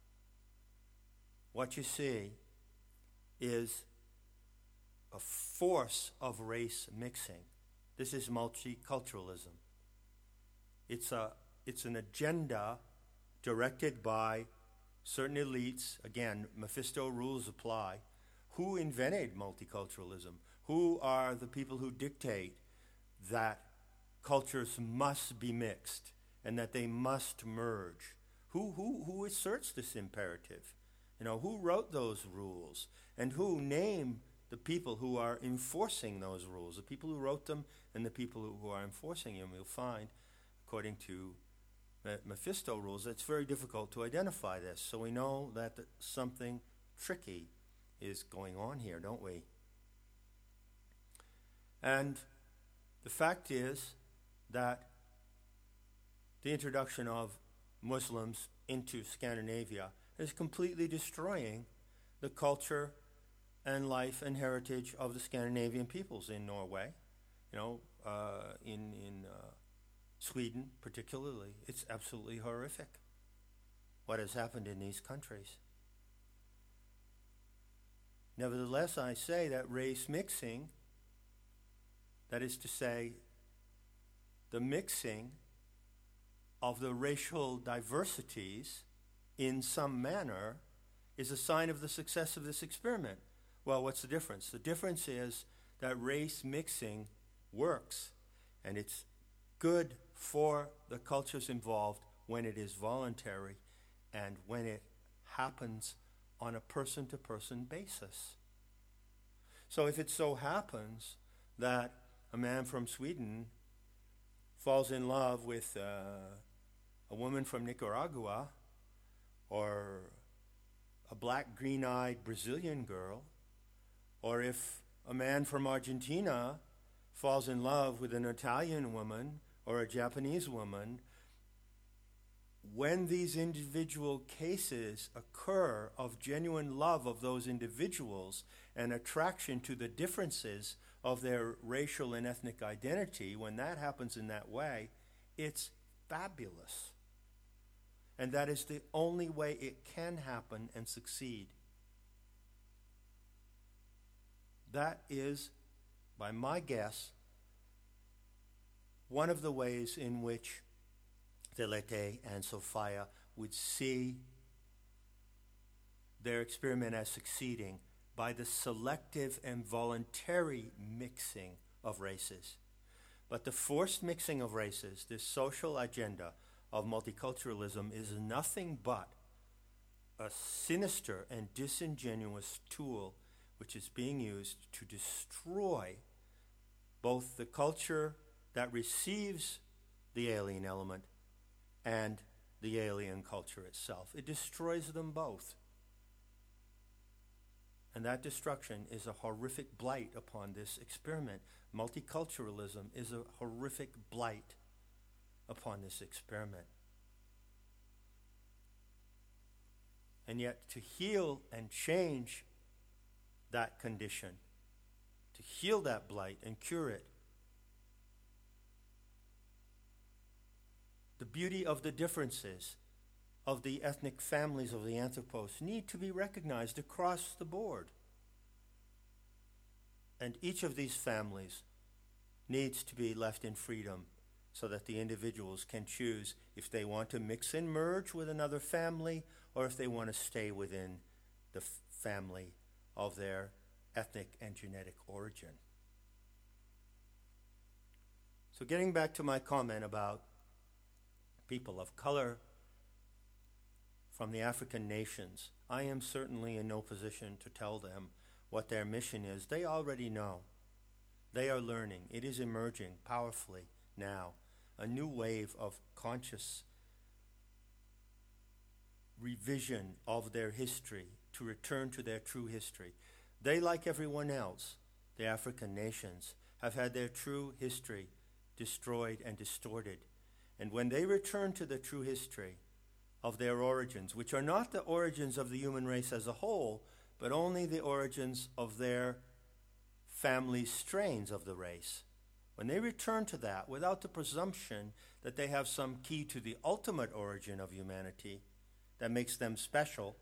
what you see is a force of race mixing. This is multiculturalism. It's an agenda directed by certain elites. Again, Mephisto rules apply. Who invented multiculturalism? Who are the people who dictate that cultures must be mixed and that they must merge? Who asserts this imperative? Who wrote those rules? And who named the people who are enforcing those rules? The people who wrote them and the people who are enforcing them. You'll find, according to Mephisto rules, it's very difficult to identify this. So we know that something tricky is going on here, don't we? And the fact is that the introduction of Muslims into Scandinavia is completely destroying the culture and life and heritage of the Scandinavian peoples in Norway, in Sweden particularly. It's absolutely horrific what has happened in these countries. Nevertheless, I say that race mixing, that is to say, the mixing of the racial diversities in some manner, is a sign of the success of this experiment. Well, what's the difference? The difference is that race mixing works, and it's good for the cultures involved when it is voluntary and when it happens on a person-to-person basis. So if it so happens that a man from Sweden falls in love with a woman from Nicaragua, or a black green-eyed Brazilian girl, or if a man from Argentina falls in love with an Italian woman or a Japanese woman, when these individual cases occur of genuine love of those individuals and attraction to the differences of their racial and ethnic identity, when that happens in that way, it's fabulous. And that is the only way it can happen and succeed. That is, by my guess, one of the ways in which Delete and Sophia would see their experiment as succeeding, by the selective and voluntary mixing of races. But the forced mixing of races, this social agenda of multiculturalism, is nothing but a sinister and disingenuous tool which is being used to destroy both the culture that receives the alien element and the alien culture itself. It destroys them both. And that destruction is a horrific blight upon this experiment. Multiculturalism is a horrific blight upon this experiment. And yet, to heal and change that condition, to heal that blight and cure it, the beauty of the differences of the ethnic families of the Anthropos need to be recognized across the board. And each of these families needs to be left in freedom so that the individuals can choose if they want to mix and merge with another family or if they want to stay within the family of their ethnic and genetic origin. So getting back to my comment about people of color from the African nations, I am certainly in no position to tell them what their mission is. They already know. They are learning. It is emerging powerfully now. A new wave of conscious revision of their history to return to their true history. They, like everyone else, the African nations, have had their true history destroyed and distorted. And when they return to the true history of their origins, which are not the origins of the human race as a whole, but only the origins of their family strains of the race, when they return to that without the presumption that they have some key to the ultimate origin of humanity that makes them special,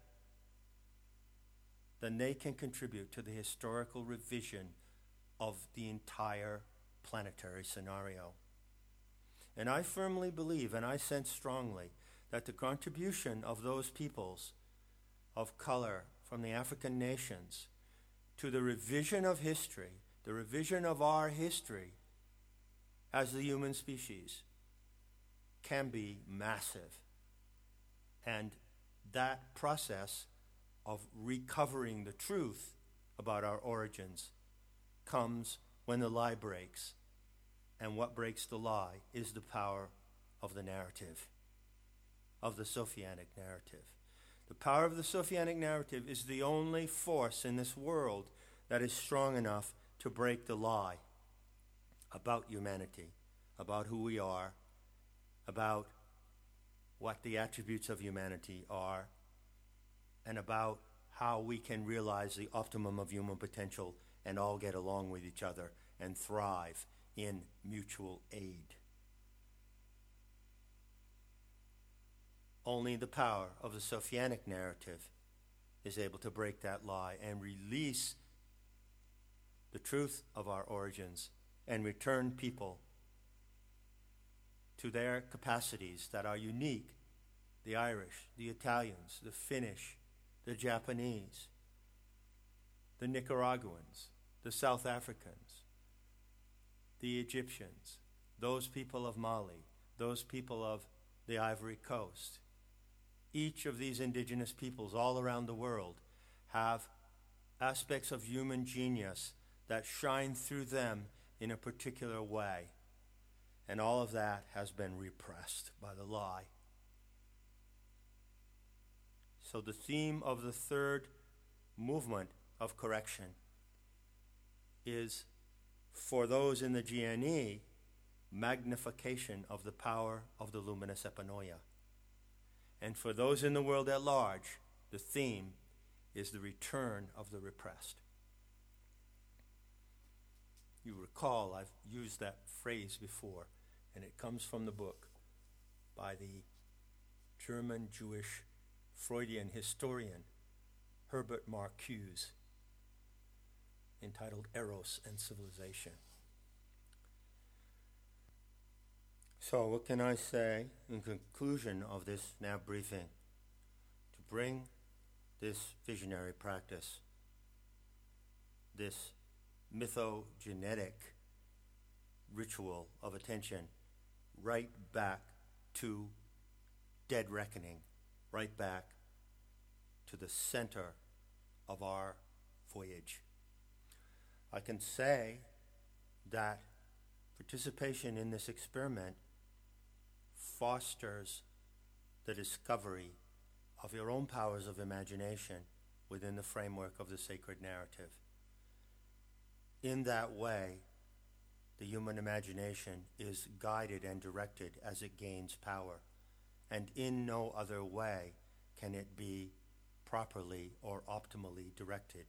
then they can contribute to the historical revision of the entire planetary scenario. And I firmly believe, and I sense strongly, that the contribution of those peoples of color from the African nations to the revision of history, the revision of our history as the human species, can be massive. And that process of recovering the truth about our origins comes when the lie breaks. And what breaks the lie is the power of the narrative, of the Sophianic narrative. The power of the Sophianic narrative is the only force in this world that is strong enough to break the lie. about humanity, about who we are, about what the attributes of humanity are, and about how we can realize the optimum of human potential and all get along with each other and thrive in mutual aid. Only the power of the Sophianic narrative is able to break that lie and release the truth of our origins and return people to their capacities that are unique. The Irish, the Italians, the Finnish, the Japanese, the Nicaraguans, the South Africans, the Egyptians, those people of Mali, those people of the Ivory Coast. Each of these indigenous peoples all around the world have aspects of human genius that shine through them in a particular way. And all of that has been repressed by the lie. So the theme of the third movement of correction is, for those in the GNE, magnification of the power of the luminous epinoia. And for those in the world at large, the theme is the return of the repressed. You recall I've used that phrase before, and it comes from the book by the German Jewish Freudian historian Herbert Marcuse, entitled Eros and Civilization. So what can I say in conclusion of this now briefing? To bring this visionary practice, this mythogenetic ritual of attention, right back to dead reckoning, right back to the center of our voyage. I can say that participation in this experiment fosters the discovery of your own powers of imagination within the framework of the sacred narrative. In that way, the human imagination is guided and directed as it gains power, and in no other way can it be properly or optimally directed.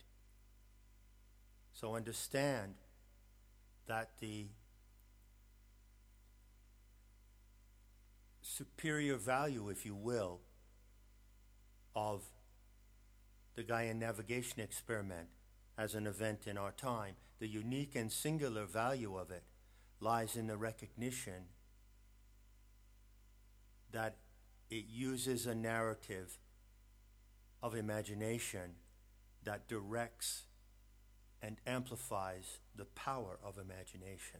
So understand that the superior value, if you will, of the Gaian navigation experiment as an event in our time, the unique and singular value of it lies in the recognition that it uses a narrative of imagination that directs and amplifies the power of imagination.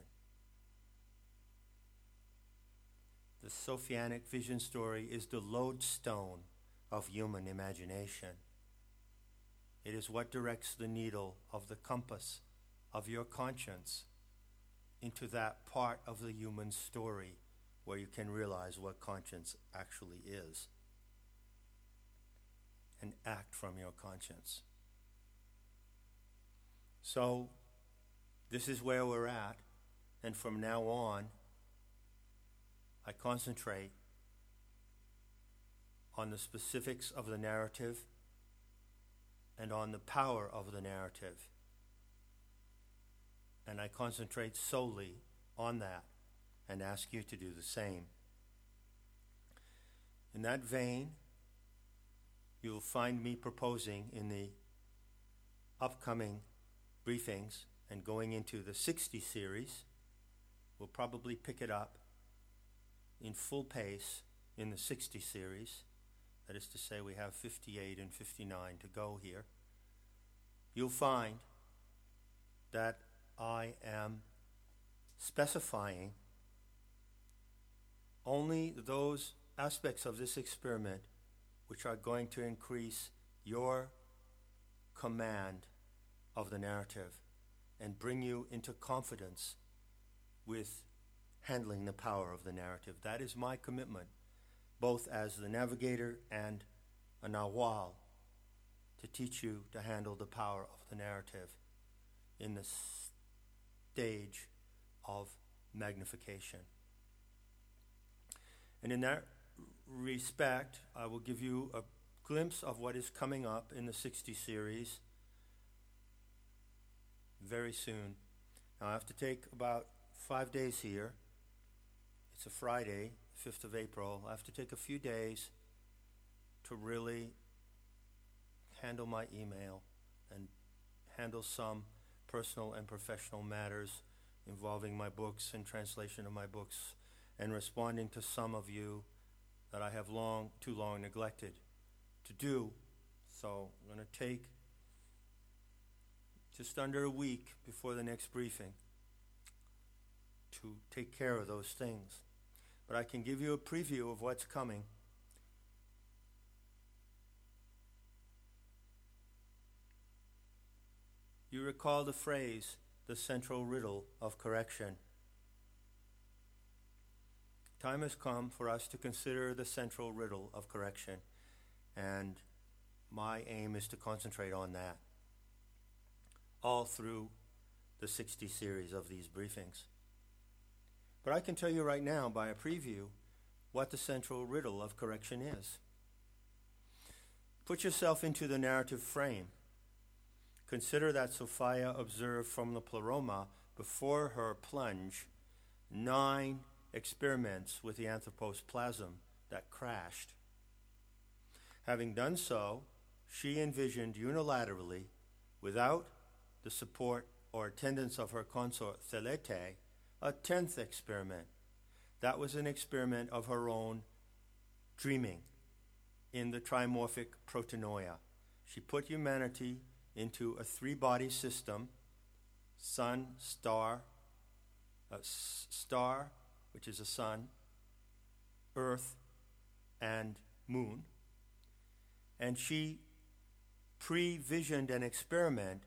The Sophianic vision story is the lodestone of human imagination. It is what directs the needle of the compass of your conscience into that part of the human story where you can realize what conscience actually is and act from your conscience. So this is where we're at, and from now on, I concentrate on the specifics of the narrative and on the power of the narrative. And I concentrate solely on that and ask you to do the same. In that vein, you will find me proposing in the upcoming briefings and going into the 60 series. We'll probably pick it up in full pace in the 60 series. That is to say, we have 58 and 59 to go here. You'll find that I am specifying only those aspects of this experiment which are going to increase your command of the narrative and bring you into confidence with handling the power of the narrative. That is my commitment, both as the navigator and a Nawal, to teach you to handle the power of the narrative in the stage of magnification. And in that respect, I will give you a glimpse of what is coming up in the 60 series very soon. Now, I have to take about 5 days here. It's a Friday, 5th of April. I have to take a few days to really handle my email and handle some personal and professional matters involving my books and translation of my books and responding to some of you that I have too long neglected to do. So I'm going to take just under a week before the next briefing to take care of those things. But I can give you a preview of what's coming. You recall the phrase, the central riddle of correction. Time has come for us to consider the central riddle of correction, and my aim is to concentrate on that all through the 60 series of these briefings. But I can tell you right now, by a preview, what the central riddle of correction is. Put yourself into the narrative frame. Consider that Sophia observed from the pleroma before her plunge 9 experiments with the anthropoplasm that crashed. Having done so, she envisioned unilaterally, without the support or attendance of her consort Thelete, a 10th experiment. That was an experiment of her own dreaming in the trimorphic protonoia. She put humanity into a 3-body system: sun, star, which is a sun, earth, and moon. And she pre-visioned an experiment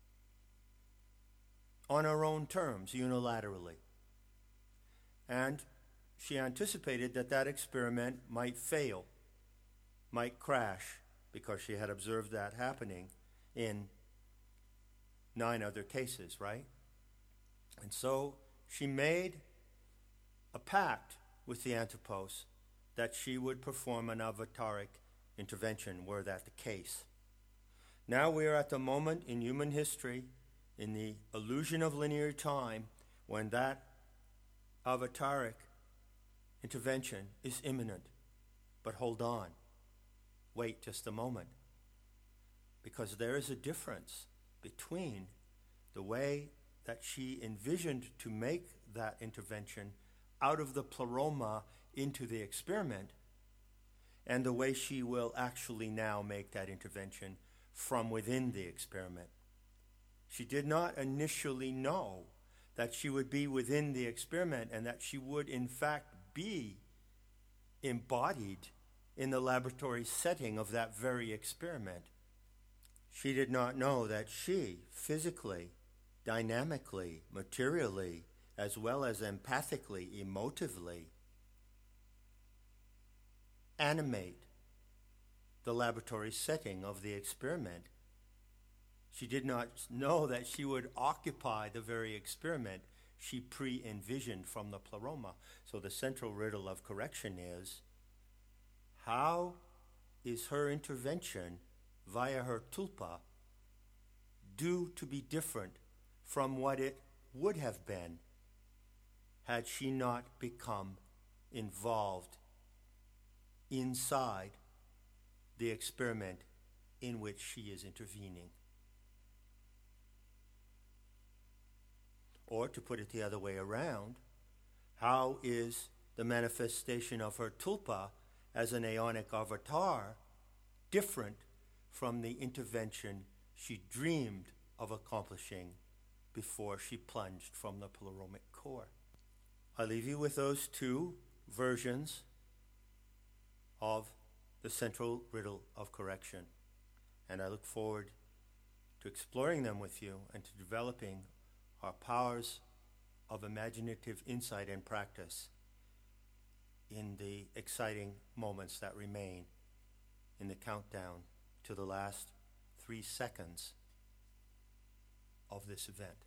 on her own terms, unilaterally. And she anticipated that that experiment might fail, might crash, because she had observed that happening in 9 other cases, right? And so she made a pact with the anthropos that she would perform an avataric intervention were that the case. Now we are at the moment in human history, in the illusion of linear time, when that avataric intervention is imminent. But hold on. Wait just a moment. Because there is a difference between the way that she envisioned to make that intervention out of the pleroma into the experiment, and the way she will actually now make that intervention from within the experiment. She did not initially know that she would be within the experiment and that she would in fact be embodied in the laboratory setting of that very experiment. She did not know that she, physically, dynamically, materially, as well as empathically, emotively, animate the laboratory setting of the experiment. She did not know that she would occupy the very experiment she pre-envisioned from the pleroma. So the central riddle of correction is, how is her intervention via her tulpa due to be different from what it would have been had she not become involved inside the experiment in which she is intervening? Or to put it the other way around, how is the manifestation of her tulpa as an aeonic avatar different from the intervention she dreamed of accomplishing before she plunged from the pleromic core? I leave you with those 2 versions of the central riddle of correction, and I look forward to exploring them with you and to developing our powers of imaginative insight and practice in the exciting moments that remain in the countdown to the last 3 seconds of this event.